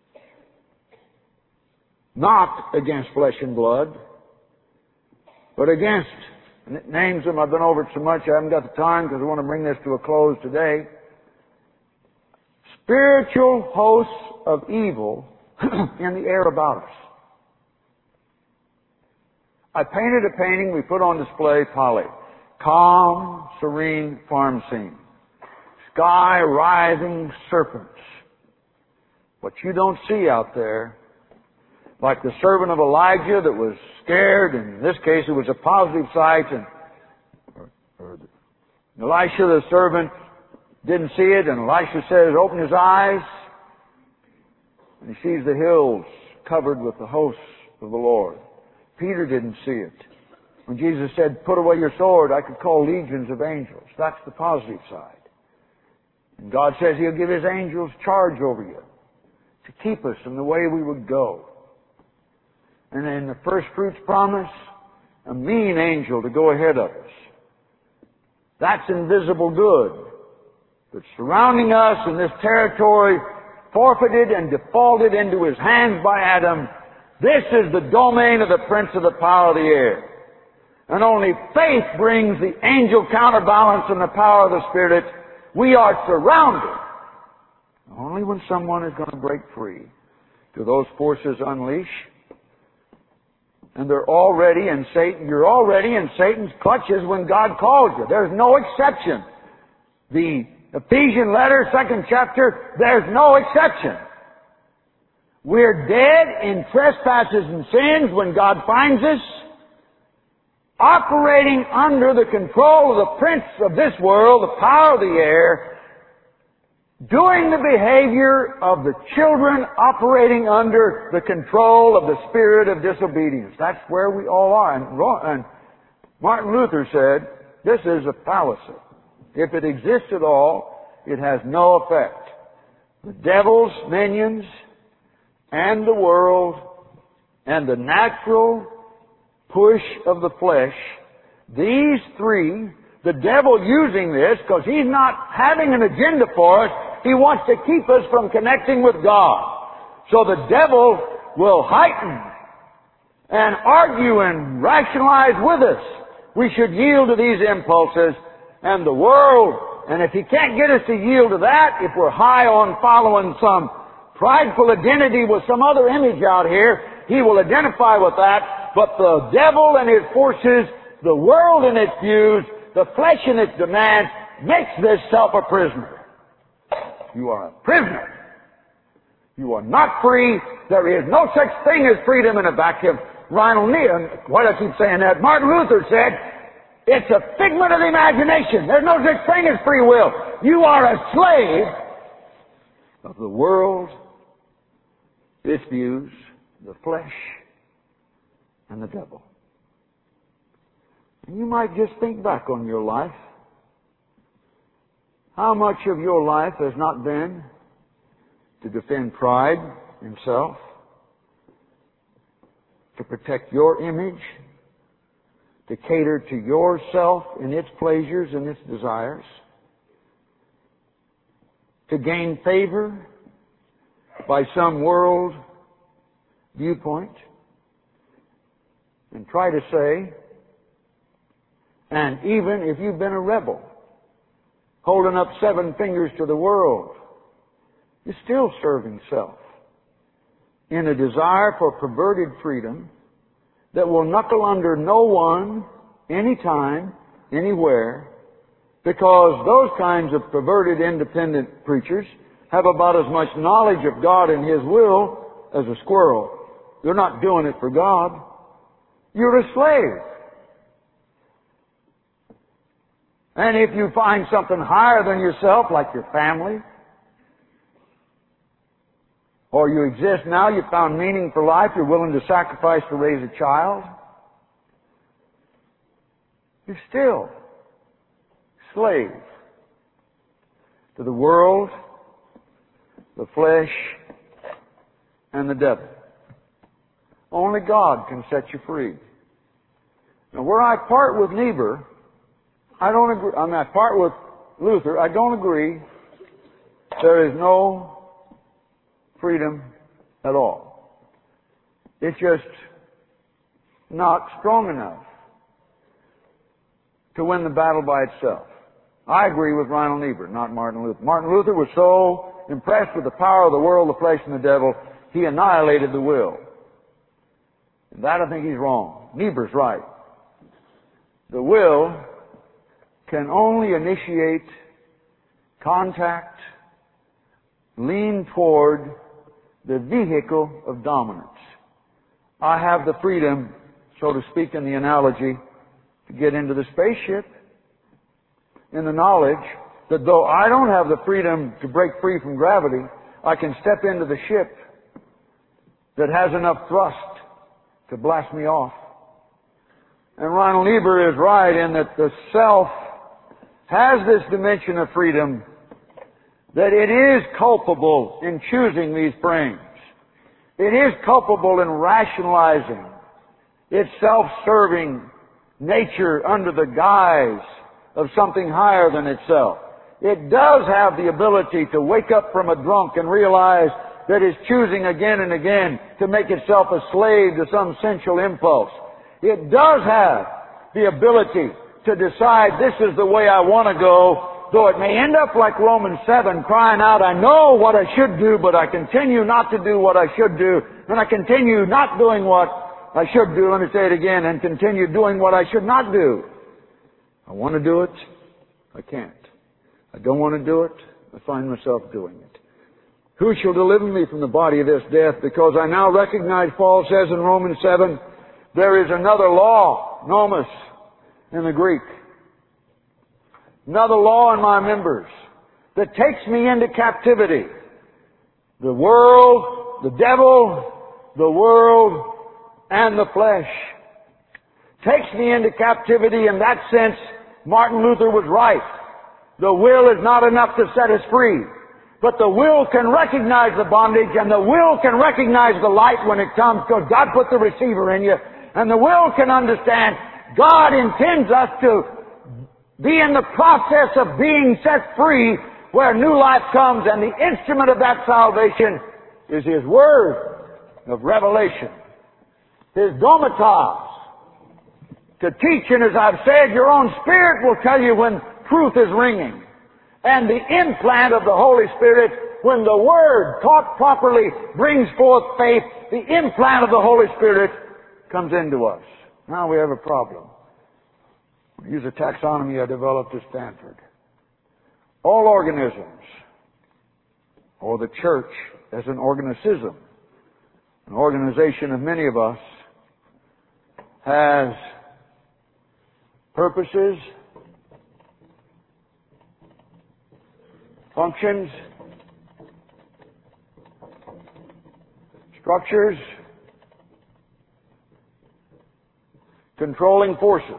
Not against flesh and blood, but against, and it names them, I've been over it so much I haven't got the time because I want to bring this to a close today. Spiritual hosts of evil in the air about us. I painted a painting we put on display, Polly. Calm, serene farm scene. Sky rising serpents. What you don't see out there, like the servant of Elijah that was scared, and in this case it was a positive sight, and Elisha the servant didn't see it, and Elisha says, open his eyes, and he sees the hills covered with the hosts of the Lord. Peter didn't see it. When Jesus said, put away your sword, I could call legions of angels. That's the positive side. And God says He'll give His angels charge over you to keep us in the way we would go. And in the first fruits promise, a mean angel to go ahead of us. That's invisible good. But surrounding us in this territory, forfeited and defaulted into His hands by Adam, this is the domain of the prince of the power of the air. And only faith brings the angel counterbalance and the power of the Spirit. We are surrounded. Only when someone is going to break free do those forces unleash. And they're already in Satan. You're already in Satan's clutches when God calls you. There's no exception. The Ephesian letter, 2nd chapter, there's no exception. We're dead in trespasses and sins when God finds us, operating under the control of the prince of this world, the power of the air, doing the behavior of the children operating under the control of the spirit of disobedience. That's where we all are. And Martin Luther said, this is a fallacy. If it exists at all, it has no effect. The devil's minions and the world and the natural push of the flesh, these three, the devil using this because he's not having an agenda for us. He wants to keep us from connecting with God. So the devil will heighten and argue and rationalize with us. We should yield to these impulses, and the world, and if he can't get us to yield to that, if we're high on following some prideful identity with some other image out here, he will identify with that. But the devil and his forces, the world and its views, the flesh and its demands, makes this self a prisoner. You are a prisoner. You are not free. There is no such thing as freedom in a vacuum. Why do I keep saying that? Martin Luther said, it's a figment of the imagination. There's no such thing as free will. You are a slave of the world, its views, the flesh, and the devil. And you might just think back on your life. How much of your life has not been to defend pride and self, to protect your image, to cater to yourself and its pleasures and its desires, to gain favor by some world viewpoint, and try to say, and even if you've been a rebel, holding up 7 fingers to the world, you're still serving self in a desire for perverted freedom that will knuckle under no one, anytime, anywhere, because those kinds of perverted independent preachers have about as much knowledge of God and His will as a squirrel. You're not doing it for God. You're a slave. And if you find something higher than yourself, like your family, or you exist now, you found meaning for life, you're willing to sacrifice to raise a child, you're still slave to the world, the flesh, and the devil. Only God can set you free. Now, where I part with Niebuhr, I part with Luther, I don't agree there is no freedom at all. It's just not strong enough to win the battle by itself. I agree with Reinhold Niebuhr, not Martin Luther. Martin Luther was so impressed with the power of the world, the flesh, and the devil, he annihilated the will. And that I think he's wrong. Niebuhr's right. The will can only initiate contact, lean toward the vehicle of dominance. I have the freedom, so to speak in the analogy, to get into the spaceship in the knowledge that though I don't have the freedom to break free from gravity, I can step into the ship that has enough thrust to blast me off. And Reinhold Niebuhr is right in that the self has this dimension of freedom, that it is culpable in choosing these frames. It is culpable in rationalizing its self-serving nature under the guise of something higher than itself. It does have the ability to wake up from a drunk and realize that it's choosing again and again to make itself a slave to some sensual impulse. It does have the ability to decide this is the way I want to go, though it may end up like Romans 7, crying out, I know what I should do, but I continue not to do what I should do, and I continue not doing what I should do, and I say it again, and continue doing what I should not do. I want to do it, I can't. I don't want to do it, I find myself doing it. Who shall deliver me from the body of this death? Because I now recognize, Paul says in Romans 7, there is another law, nomos, in the Greek. Another law in my members that takes me into captivity. The world, the devil, the world, and the flesh. Takes me into captivity. In that sense, Martin Luther was right. The will is not enough to set us free. But the will can recognize the bondage, and the will can recognize the light when it comes, because God put the receiver in you. And the will can understand God intends us to be in the process of being set free where new life comes, and the instrument of that salvation is His Word of revelation. His domitas. To teach, and as I've said, your own spirit will tell you when truth is ringing. And the implant of the Holy Spirit, when the Word, taught properly, brings forth faith, the implant of the Holy Spirit comes into us. Now we have a problem. We use a taxonomy I developed at Stanford. All organisms, or the church as an organicism, an organization of many of us, has purposes, functions, structures, controlling forces.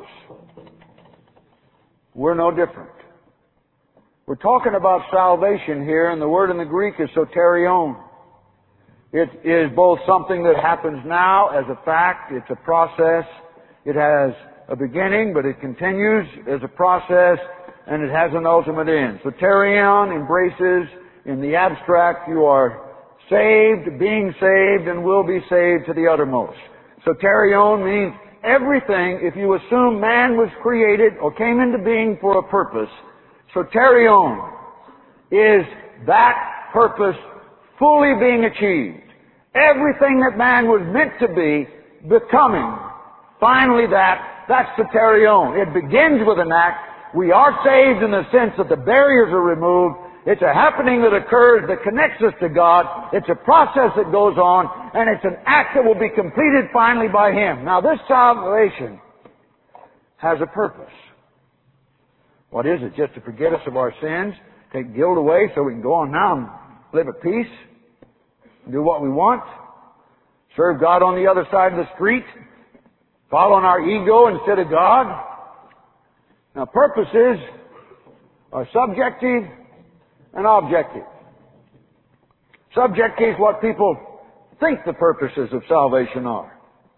We're no different. We're talking about salvation here, and the word in the Greek is soterion. It is both something that happens now as a fact, it's a process, it has a beginning, but it continues as a process, and it has an ultimate end. Soterion embraces, in the abstract, you are saved, being saved, and will be saved to the uttermost. Soterion means everything, if you assume man was created or came into being for a purpose, soterion is that purpose fully being achieved. Everything that man was meant to be, becoming, finally that's soterion. It begins with an act. We are saved in the sense that the barriers are removed. It's a happening that occurs that connects us to God. It's a process that goes on, and it's an act that will be completed finally by Him. Now, this salvation has a purpose. What is it? Just to forget us of our sins, take guilt away so we can go on now and live at peace, do what we want, serve God on the other side of the street, following our ego instead of God. Now, purposes are subjective and objective. Subjective is what people think the purposes of salvation are.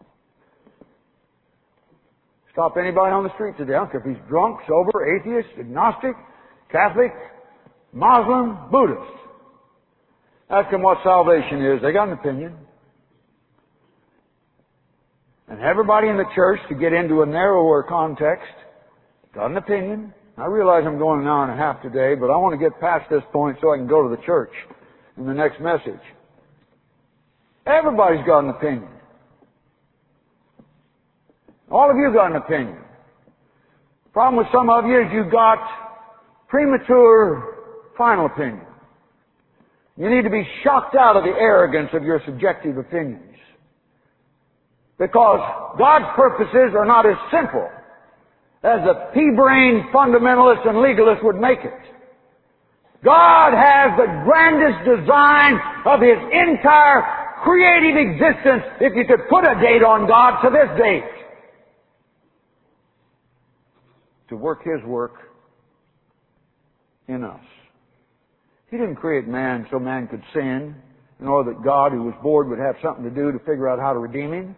Stop anybody on the street today. I don't care if he's drunk, sober, atheist, agnostic, Catholic, Muslim, Buddhist. Ask them what salvation is. They got an opinion. And everybody in the church, to get into a narrower context, got an opinion. I realize I'm going an hour and a half today, but I want to get past this point so I can go to the church in the next message. Everybody's got an opinion. All of you got an opinion. The problem with some of you is you've got premature final opinion. You need to be shocked out of the arrogance of your subjective opinions. Because God's purposes are not as simple as the pea-brained fundamentalists and legalists would make it. God has the grandest design of His entire creative existence, if you could put a date on God, to this date. To work His work in us. He didn't create man so man could sin in order that God, who was bored, would have something to do to figure out how to redeem him.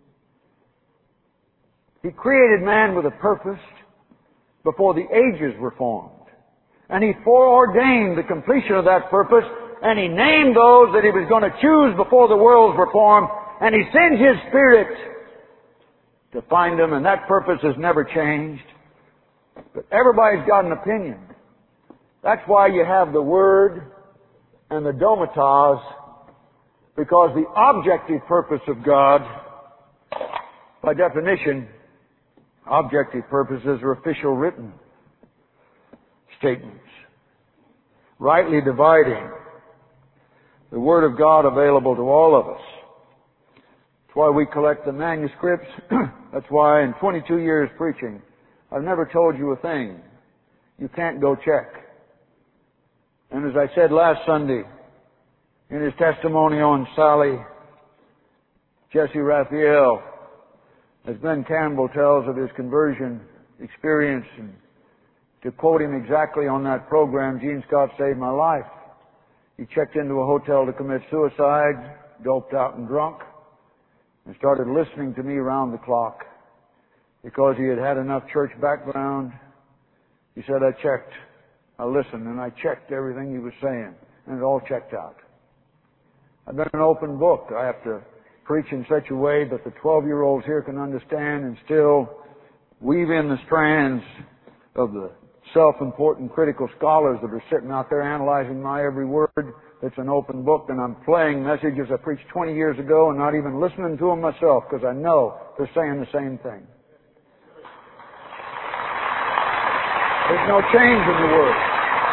He created man with a purpose before the ages were formed. And He foreordained the completion of that purpose, and He named those that He was going to choose before the worlds were formed, and He sends His Spirit to find them, and that purpose has never changed. But everybody's got an opinion. That's why you have the Word and the domitas, because the objective purpose of God, by definition, objective purposes are official written statements. Rightly dividing the Word of God available to all of us. That's why we collect the manuscripts. That's why in 22 years preaching, I've never told you a thing you can't go check. And as I said last Sunday, in his testimony on Sally, Jesse Raphael, as Ben Campbell tells of his conversion experience, and to quote him exactly on that program, Gene Scott saved my life. He checked into a hotel to commit suicide, doped out and drunk, and started listening to me around the clock because he had had enough church background. He said, I listened, and I checked everything he was saying, and it all checked out. I've been an open book. I have to preach in such a way that the 12-year-olds here can understand and still weave in the strands of the self-important critical scholars that are sitting out there analyzing my every word. It's an open book, and I'm playing messages I preached 20 years ago and not even listening to them myself because I know they're saying the same thing. There's no change in the Word.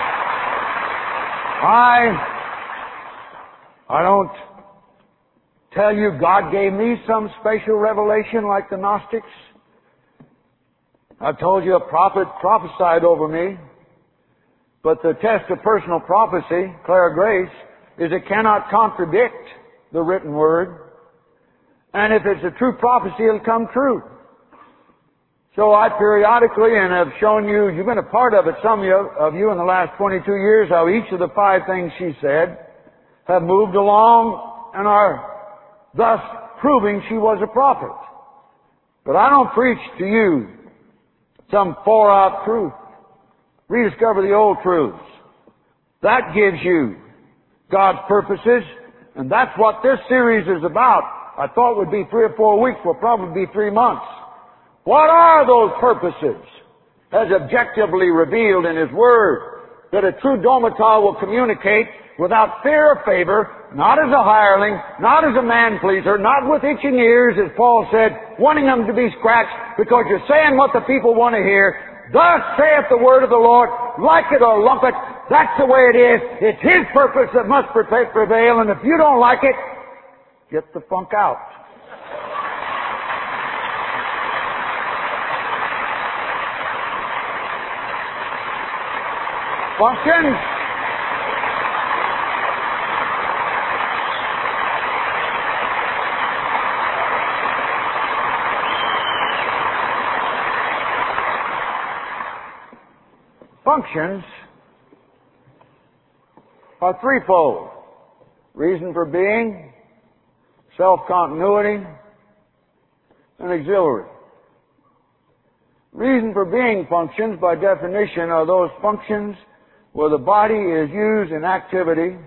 I don't tell you God gave me some special revelation like the Gnostics. I've told you a prophet prophesied over me. But the test of personal prophecy, clear grace, is it cannot contradict the written word. And if it's a true prophecy, it'll come true. So I periodically, and have shown you, you've been a part of it, some of you in the last 22 years, how each of the 5 things she said have moved along and are thus proving she was a prophet. But I don't preach to you some far-out truth. Rediscover the old truths. That gives you God's purposes, and that's what this series is about. I thought it would be 3 or 4 weeks, will probably be 3 months. What are those purposes as objectively revealed in His Word that a true domital will communicate without fear or favor, not as a hireling, not as a man-pleaser, not with itching ears, as Paul said, wanting them to be scratched because you're saying what the people want to hear. Thus saith the word of the Lord, like it or lump it. That's the way it is. It's His purpose that must prevail, and if you don't like it, get the funk out. Functions. Functions are threefold. Reason for being, self-continuity, and auxiliary. Reason for being functions, by definition, are those functions where the body is used in activity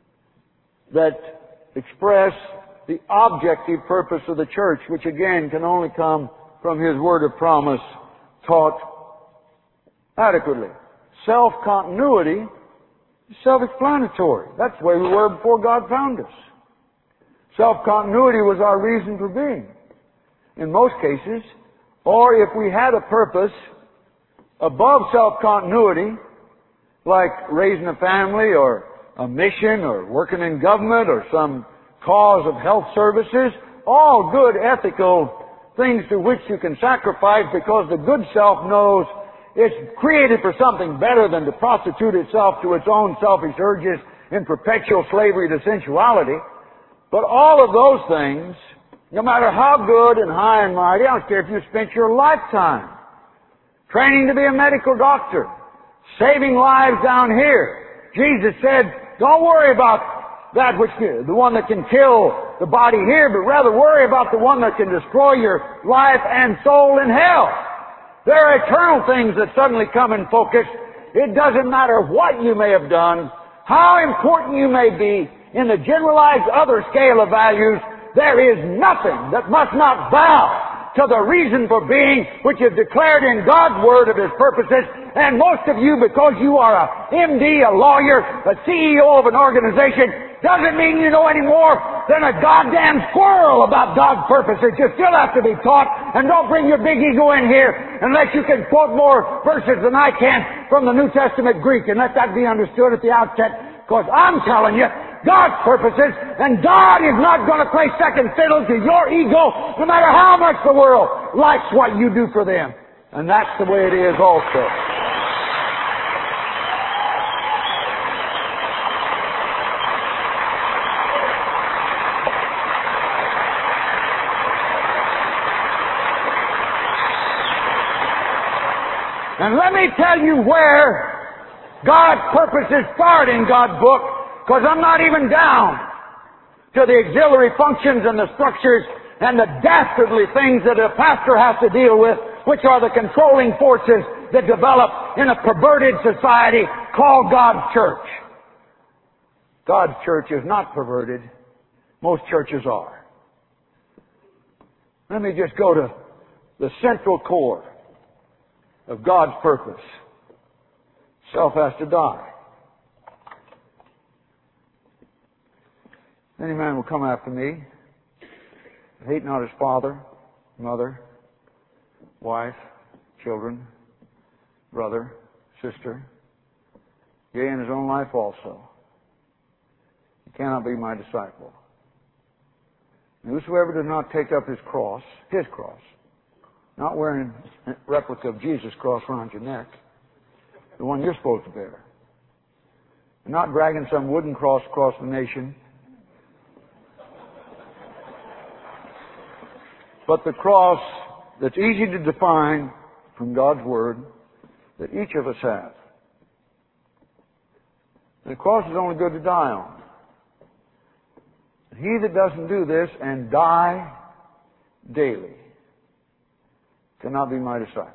that express the objective purpose of the church, which again can only come from His word of promise taught adequately. Self-continuity is self-explanatory. That's the way we were before God found us. Self-continuity was our reason for being, in most cases. Or if we had a purpose above self-continuity, like raising a family or a mission or working in government or some cause of health services, all good ethical things to which you can sacrifice because the good self knows it's created for something better than to prostitute itself to its own selfish urges in perpetual slavery to sensuality. But all of those things, no matter how good and high and mighty, I don't care if you spent your lifetime training to be a medical doctor, saving lives down here. Jesus said, don't worry about that which, the one that can kill the body here, but rather worry about the one that can destroy your life and soul in hell. There are eternal things that suddenly come in focus. It doesn't matter what you may have done, how important you may be in the generalized other scale of values. There is nothing that must not bow to the reason for being which is declared in God's Word of His purposes. And most of you, because you are a MD, a lawyer, a CEO of an organization, doesn't mean you know any more than a goddamn squirrel about God's purposes. You still have to be taught, and don't bring your big ego in here unless you can quote more verses than I can from the New Testament Greek, and let that be understood at the outset, because I'm telling you, God's purposes, and God is not going to play second fiddle to your ego, no matter how much the world likes what you do for them. And that's the way it is also. And let me tell you where God's purposes start in God's book, because I'm not even down to the auxiliary functions and the structures and the dastardly things that a pastor has to deal with, which are the controlling forces that develop in a perverted society called God's church. God's church is not perverted. Most churches are. Let me just go to the central core of God's purpose. Self has to die. Any man will come after me, hate not his father, mother, wife, children, brother, sister, yea, in his own life also. He cannot be my disciple. Whosoever does not take up his cross, not wearing a replica of Jesus' cross around your neck, the one you're supposed to bear, and not dragging some wooden cross across the nation, but the cross that's easy to define from God's Word that each of us have. The cross is only good to die on. He that doesn't do this and die daily cannot be my disciple.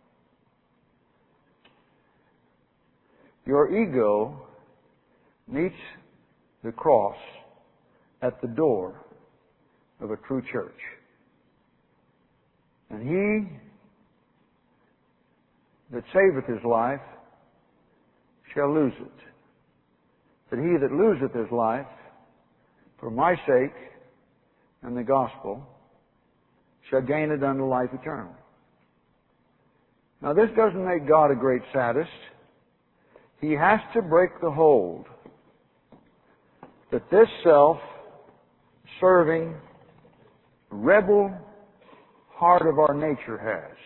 Your ego meets the cross at the door of a true church. And he that saveth his life shall lose it. But he that loseth his life for my sake and the gospel shall gain it unto life eternal. Now this doesn't make God a great sadist. He has to break the hold that this self-serving, rebel heart of our nature has.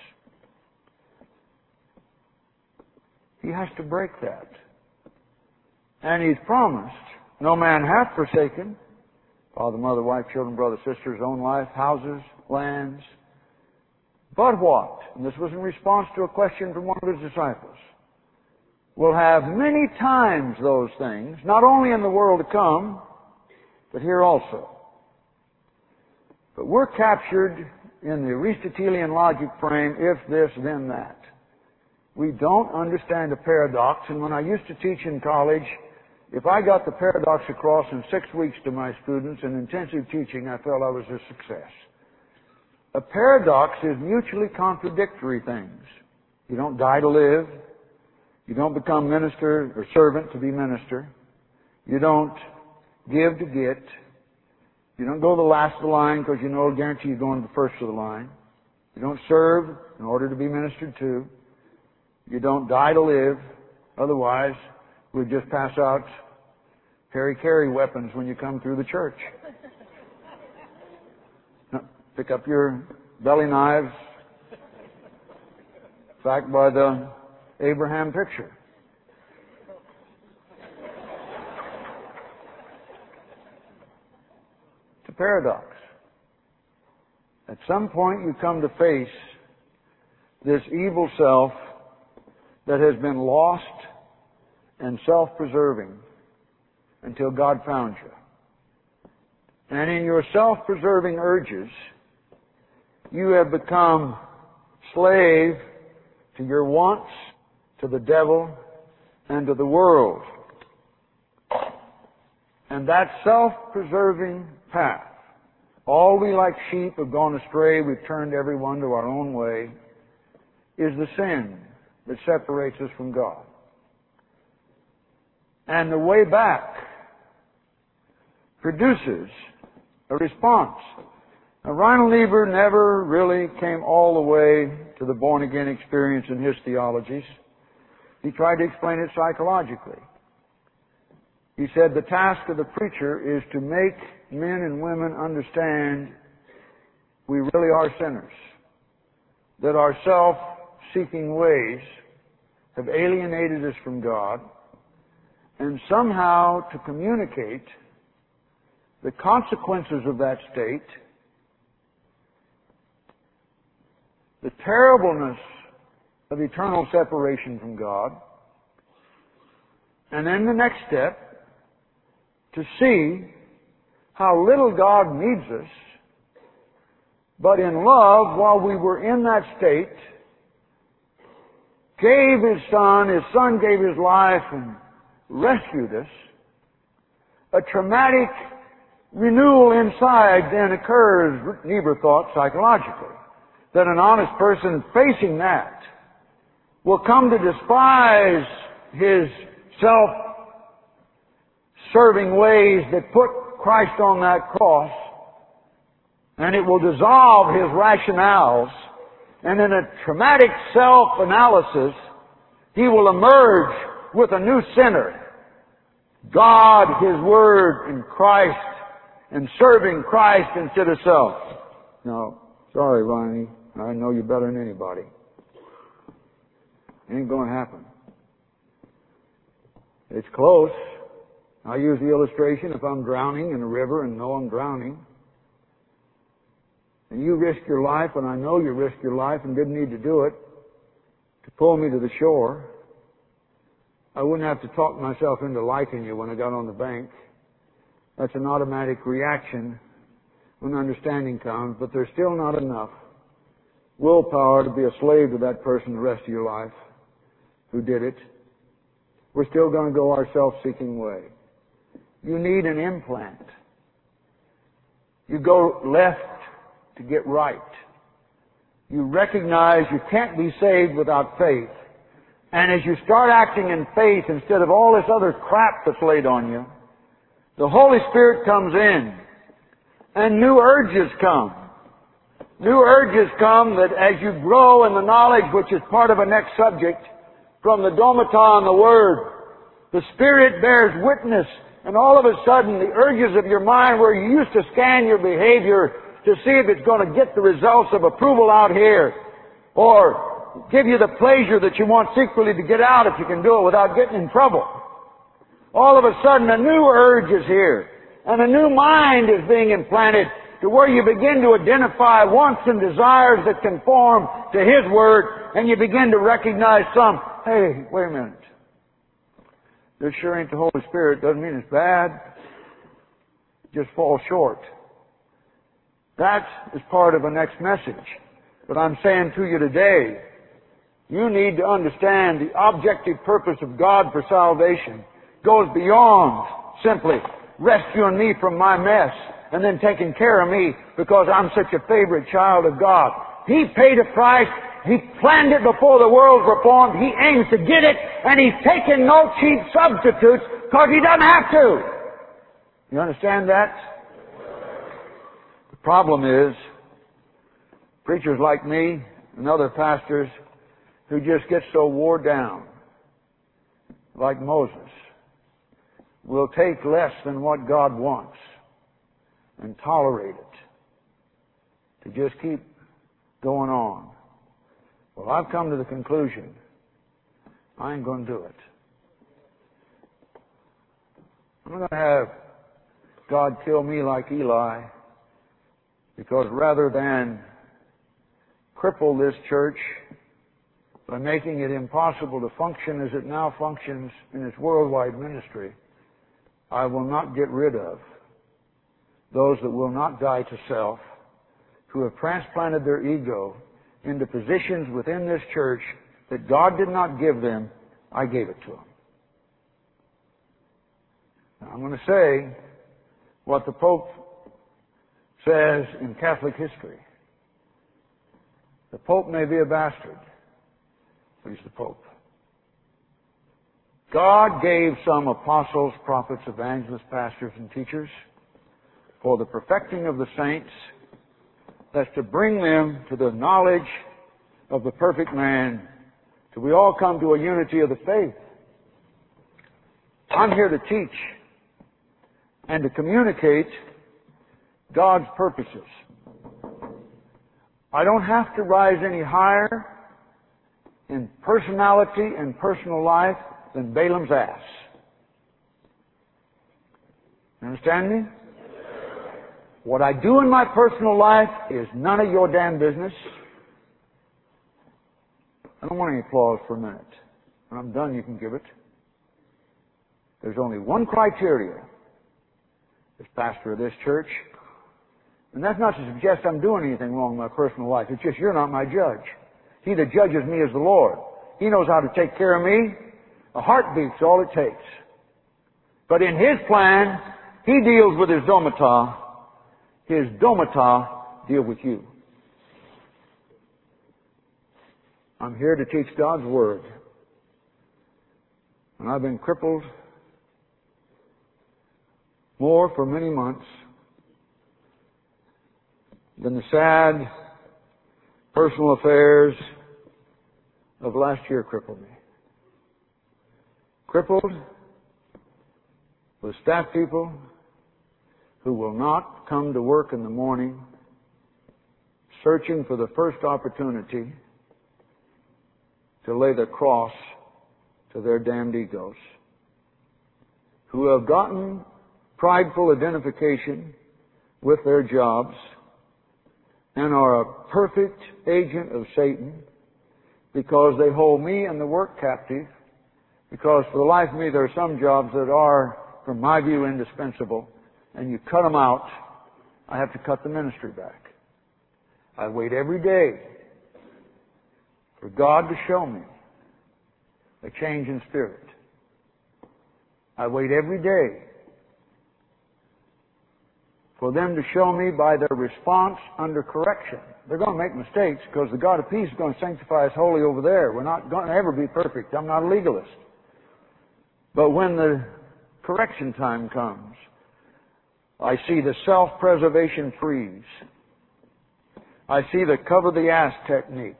He has to break that. And He's promised, no man hath forsaken father, mother, wife, children, brother, sister, his own life, houses, lands. But what? And this was in response to a question from one of His disciples. Will have many times those things, not only in the world to come, but here also. But we're captured in the Aristotelian logic frame, if this, then that. We don't understand a paradox, and when I used to teach in college, if I got the paradox across in 6 weeks to my students in intensive teaching, I felt I was a success. A paradox is mutually contradictory things. You don't die to live. You don't become minister or servant to be minister. You don't give to get. You don't go the last of the line because you know guarantee you're going to the first of the line. You don't serve in order to be ministered to. You don't die to live. Otherwise, we'd just pass out carry weapons when you come through the church. Pick up your belly knives, backed by the Abraham picture. It's a paradox. At some point you come to face this evil self that has been lost and self-preserving until God found you. And in your self-preserving urges, you have become slave to your wants, to the devil, and to the world. And that self-preserving path, all we like sheep have gone astray, we've turned everyone to our own way, is the sin that separates us from God. And the way back produces a response. Now, Reinhold Niebuhr never really came all the way to the born-again experience in his theologies. He tried to explain it psychologically. He said the task of the preacher is to make men and women understand we really are sinners, that our self-seeking ways have alienated us from God, and somehow to communicate the consequences of that state, the terribleness of eternal separation from God, and then the next step, to see how little God needs us, but in love, while we were in that state, gave His Son gave His life and rescued us. A traumatic renewal inside then occurs, Niebuhr thought, psychologically. That an honest person facing that will come to despise his self-serving ways that put Christ on that cross, and it will dissolve his rationales, and in a traumatic self-analysis, he will emerge with a new sinner. God, His Word, and Christ and serving Christ instead of self. No, sorry, Ronnie. I know you better than anybody. Ain't going to happen. It's close. I use the illustration if I'm drowning in a river and know I'm drowning, and you risk your life, and I know you risked your life and didn't need to do it, to pull me to the shore, I wouldn't have to talk myself into liking you when I got on the bank. That's an automatic reaction when understanding comes, but there's still not enough willpower to be a slave to that person the rest of your life who did it. We're still going to go our self-seeking way. You need an implant. You go left to get right. You recognize you can't be saved without faith. And as you start acting in faith instead of all this other crap that's laid on you, the Holy Spirit comes in and new urges come. New urges come that as you grow in the knowledge, which is part of a next subject, from the domata and the Word, the Spirit bears witness, and all of a sudden the urges of your mind where you used to scan your behavior to see if it's going to get the results of approval out here, or give you the pleasure that you want secretly to get out if you can do it without getting in trouble. All of a sudden a new urge is here, and a new mind is being implanted to where you begin to identify wants and desires that conform to His Word, and you begin to recognize some, hey, wait a minute. This sure ain't the Holy Spirit. Doesn't mean it's bad. Just falls short. That is part of the next message. But I'm saying to you today, you need to understand the objective purpose of God for salvation goes beyond simply rescuing me from my mess and then taking care of me because I'm such a favorite child of God. He paid a price. He planned it before the worlds were formed. He aims to get it, and He's taken no cheap substitutes because He doesn't have to. You understand that? The problem is, preachers like me and other pastors who just get so wore down, like Moses, will take less than what God wants and tolerate it to just keep going on. Well, I've come to the conclusion, I ain't going to do it. I'm not going to have God kill me like Eli, because rather than cripple this church by making it impossible to function as it now functions in its worldwide ministry, I will not get rid of those that will not die to self, who have transplanted their ego into positions within this church that God did not give them. I gave it to them. Now, I'm going to say what the Pope says in Catholic history. The Pope may be a bastard, but he's the Pope. God gave some apostles, prophets, evangelists, pastors, and teachers for the perfecting of the saints. That's to bring them to the knowledge of the perfect man, till we all come to a unity of the faith. I'm here to teach and to communicate God's purposes. I don't have to rise any higher in personality and personal life than Balaam's ass. You understand me? What I do in my personal life is none of your damn business. I don't want any applause for a minute. When I'm done, you can give it. There's only one criteria as pastor of this church, and that's not to suggest I'm doing anything wrong in my personal life. It's just you're not my judge. He that judges me is the Lord. He knows how to take care of me. A heartbeat's all it takes. But in His plan, He deals with His domata. His domata deal with you. I'm here to teach God's Word. And I've been crippled more for many months than the sad personal affairs of last year crippled me. Crippled with staff people who will not come to work in the morning searching for the first opportunity to lay the cross to their damned egos, who have gotten prideful identification with their jobs and are a perfect agent of Satan because they hold me and the work captive, because for the life of me there are some jobs that are, from my view, indispensable, and you cut them out, I have to cut the ministry back. I wait every day for God to show me a change in spirit. I wait every day for them to show me by their response under correction. They're going to make mistakes because the God of peace is going to sanctify us wholly over there. We're not going to ever be perfect. I'm not a legalist. But when the correction time comes, I see the self-preservation freeze. I see the cover the ass technique.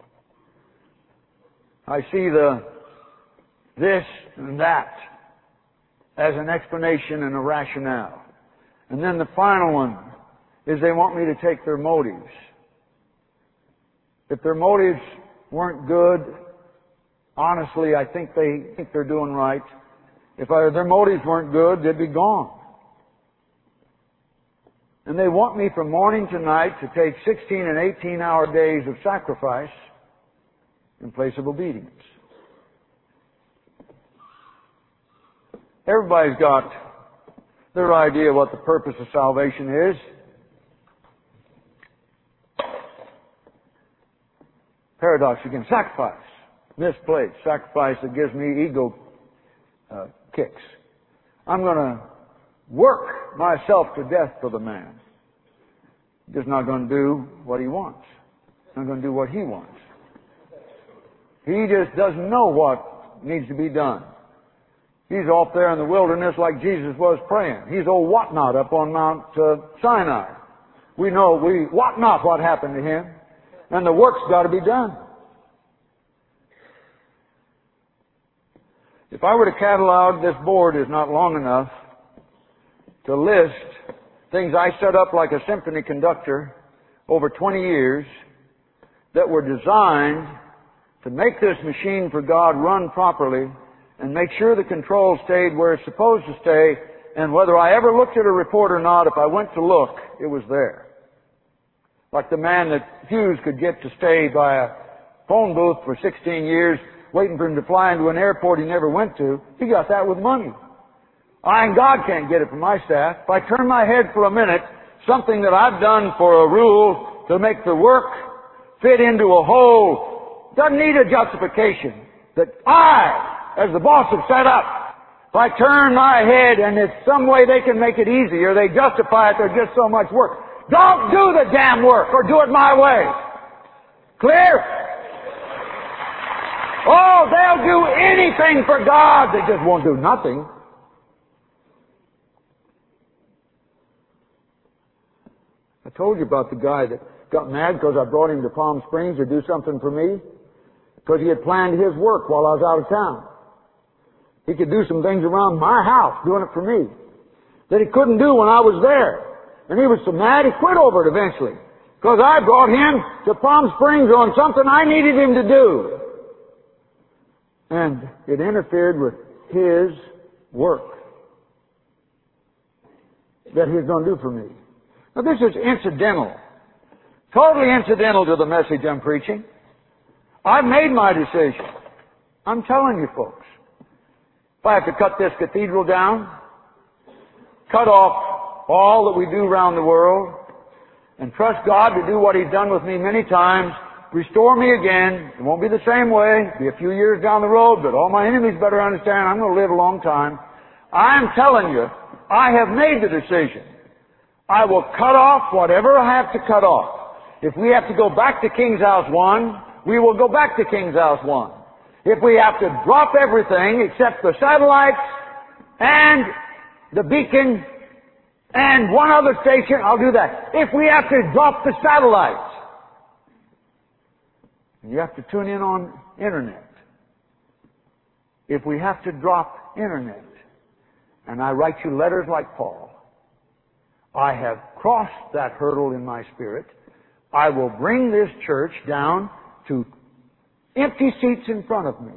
I see the this and that as an explanation and a rationale. And then the final one is they want me to take their motives. If their motives weren't good, honestly, I think they think they're doing right. If their motives weren't good, they'd be gone. And they want me from morning to night to take 16 and 18-hour days of sacrifice in place of obedience. Everybody's got their idea what the purpose of salvation is. Paradox again. Sacrifice. Misplaced. Sacrifice that gives me ego kicks. I'm going to work myself to death for the man. Just not going to do what he wants. Not going to do what he wants. He just doesn't know what needs to be done. He's off there in the wilderness like Jesus was praying. He's old Whatnot up on Mount Sinai. We wot not what happened to him. And the work's got to be done. If I were to catalog, this board is not long enough to list things I set up like a symphony conductor over 20 years that were designed to make this machine for God run properly and make sure the control stayed where it's supposed to stay, and whether I ever looked at a report or not, if I went to look, it was there. Like the man that Hughes could get to stay by a phone booth for 16 years, waiting for him to fly into an airport he never went to. He got that with money. I and God can't get it from my staff. If I turn my head for a minute, something that I've done for a rule to make the work fit into a whole doesn't need a justification that I, as the boss, have set up. If I turn my head and it's some way they can make it easier, they justify it, there's just so much work. Don't do the damn work or do it my way. Clear? Oh, they'll do anything for God. They just won't do nothing. I told you about the guy that got mad because I brought him to Palm Springs to do something for me because he had planned his work while I was out of town. He could do some things around my house doing it for me that he couldn't do when I was there. And he was so mad he quit over it eventually because I brought him to Palm Springs on something I needed him to do. And it interfered with his work that he's going to do for me. Now this is incidental. Totally incidental to the message I'm preaching. I've made my decision. I'm telling you folks. If I have to cut this cathedral down, cut off all that we do around the world, and trust God to do what He's done with me many times, restore me again. It won't be the same way. It'll be a few years down the road, but all my enemies better understand I'm going to live a long time. I'm telling you, I have made the decision. I will cut off whatever I have to cut off. If we have to go back to King's House 1, we will go back to King's House 1. If we have to drop everything except the satellites and the beacon and one other station, I'll do that. If we have to drop the satellites, you have to tune in on internet. If we have to drop internet, and I write you letters like Paul, I have crossed that hurdle in my spirit. I will bring this church down to empty seats in front of me.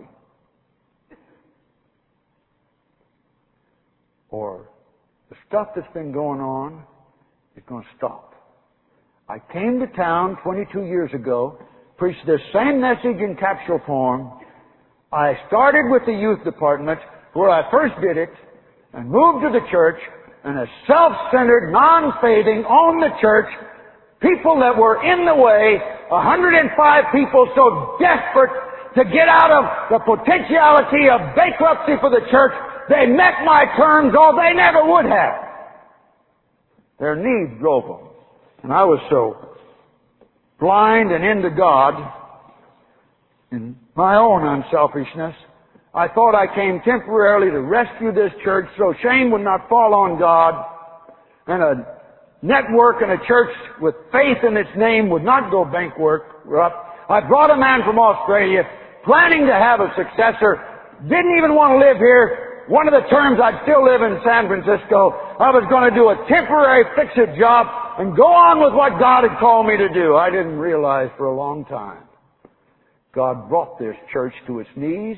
Or the stuff that's been going on is going to stop. I came to town 22 years ago, preached this same message in capsule form. I started with the youth department, where I first did it, and moved to the church, and a self-centered, non-faithing, owned the church, people that were in the way, 105 people so desperate to get out of the potentiality of bankruptcy for the church, they met my terms, or they never would have. Their need drove them. And I was so blind and into God, in my own unselfishness, I thought I came temporarily to rescue this church so shame would not fall on God, and a network and a church with faith in its name would not go bankrupt. I brought a man from Australia, planning to have a successor, didn't even want to live here. One of the terms, I'd still live in San Francisco. I was going to do a temporary fix-it job and go on with what God had called me to do. I didn't realize for a long time God brought this church to its knees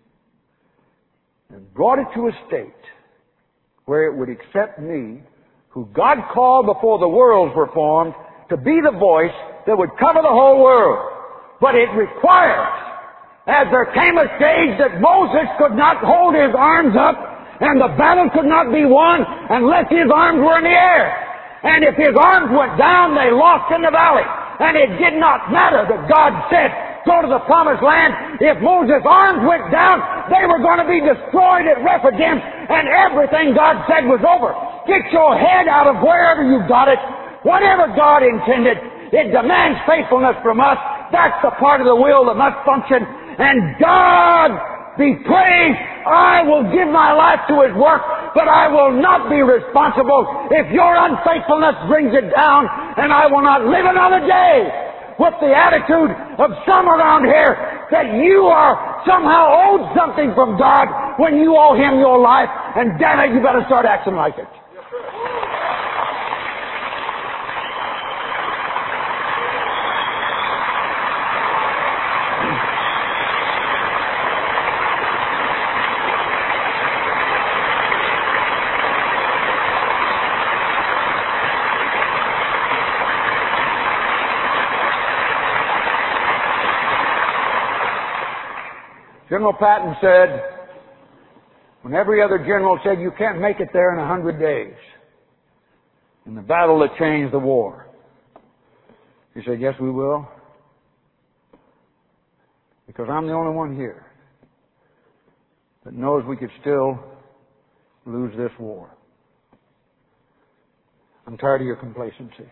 and brought it to a state where it would accept me, who God called before the worlds were formed, to be the voice that would cover the whole world. But it requires, as there came a stage that Moses could not hold his arms up and the battle could not be won unless his arms were in the air. And if his arms went down, they lost in the valley. And it did not matter that God said, go to the promised land. If Moses' arms went down, they were going to be destroyed at Rephidim, and everything God said was over. Get your head out of wherever you got it. Whatever God intended, it demands faithfulness from us. That's the part of the will that must function. And God be praised, I will give my life to His work, but I will not be responsible if your unfaithfulness brings it down, and I will not live another day with the attitude of some around here that you are somehow owed something from God when you owe Him your life, and damn it, you better start acting like it. General Patton said, when every other general said, you can't make it there in 100 days, in the battle that changed the war, he said, yes, we will, because I'm the only one here that knows we could still lose this war. I'm tired of your complacency.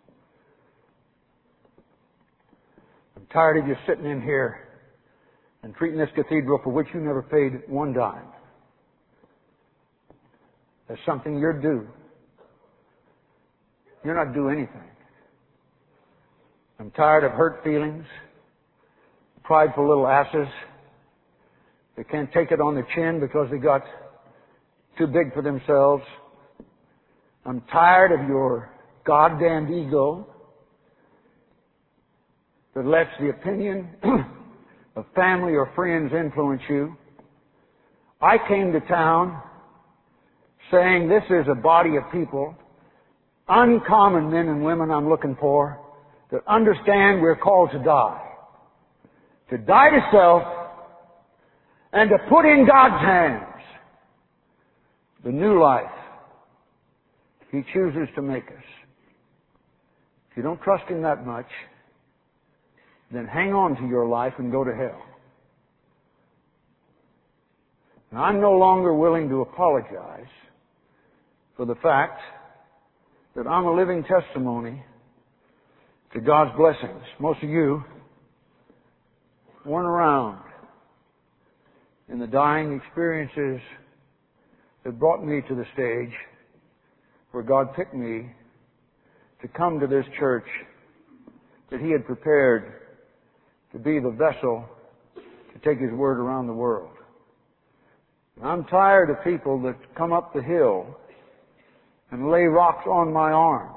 I'm tired of you sitting in here and treating this cathedral, for which you never paid one dime, as something you're due. You're not due anything. I'm tired of hurt feelings, prideful little asses that can't take it on the chin because they got too big for themselves. I'm tired of your goddamned ego that lets the opinion of family or friends influence you. I came to town saying this is a body of people, uncommon men and women I'm looking for, that understand we're called to die. To die to self and to put in God's hands the new life He chooses to make us. If you don't trust Him that much, then hang on to your life and go to hell. And I'm no longer willing to apologize for the fact that I'm a living testimony to God's blessings. Most of you weren't around in the dying experiences that brought me to the stage where God picked me to come to this church that He had prepared to be the vessel to take His word around the world. I'm tired of people that come up the hill and lay rocks on my arms.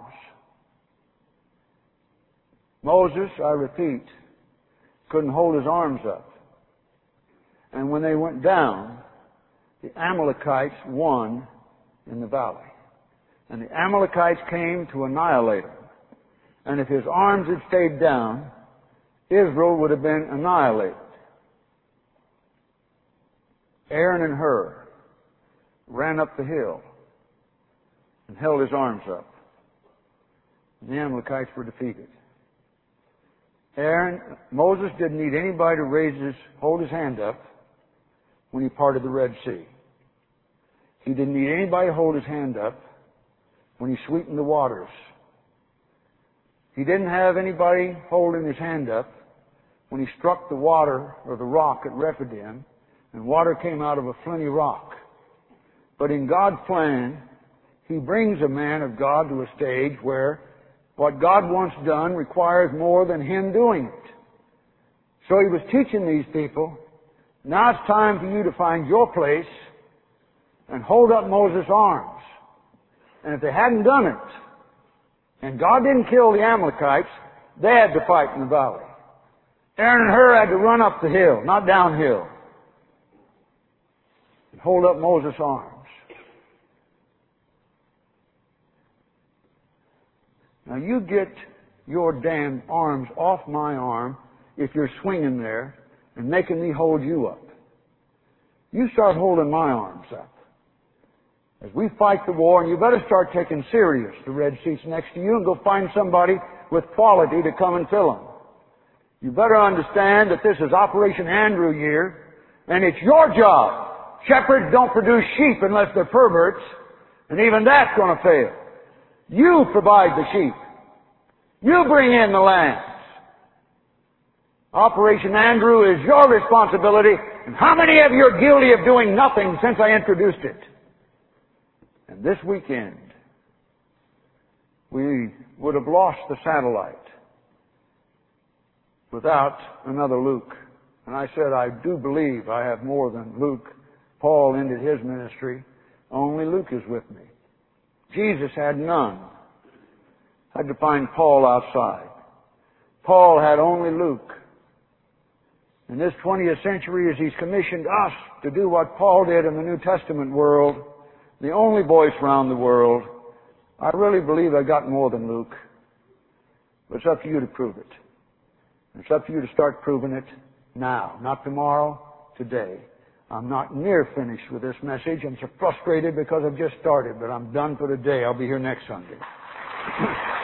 Moses, I repeat, couldn't hold his arms up. And when they went down, the Amalekites won in the valley. And the Amalekites came to annihilate him. And if his arms had stayed down, Israel would have been annihilated. Aaron and Hur ran up the hill and held his arms up. And the Amalekites were defeated. Moses didn't need anybody to hold his hand up when he parted the Red Sea. He didn't need anybody to hold his hand up when he sweetened the waters. He didn't have anybody holding his hand up when he struck the water or the rock at Rephidim and water came out of a flinty rock. But in God's plan, He brings a man of God to a stage where what God wants done requires more than him doing it. So He was teaching these people, now it's time for you to find your place and hold up Moses' arms. And if they hadn't done it, and God didn't kill the Amalekites, they had to fight in the valley. Aaron and Hur had to run up the hill, not downhill, and hold up Moses' arms. Now you get your damn arms off my arm if you're swinging there and making me hold you up. You start holding my arms up. As we fight the war, and you better start taking serious the red seats next to you and go find somebody with quality to come and fill them. You better understand that this is Operation Andrew year, and it's your job. Shepherds don't produce sheep unless they're perverts, and even that's going to fail. You provide the sheep. You bring in the lambs. Operation Andrew is your responsibility, and how many of you are guilty of doing nothing since I introduced it? And this weekend, we would have lost the satellite without another Luke. And I said, I do believe I have more than Luke. Paul ended his ministry. Only Luke is with me. Jesus had none. Had to find Paul outside. Paul had only Luke. In this 20th century, as He's commissioned us to do what Paul did in the New Testament world, the only voice around the world, I really believe I got more than Luke. But it's up to you to prove it. It's up to you to start proving it now. Not tomorrow, today. I'm not near finished with this message. I'm so frustrated because I've just started, but I'm done for today. I'll be here next Sunday.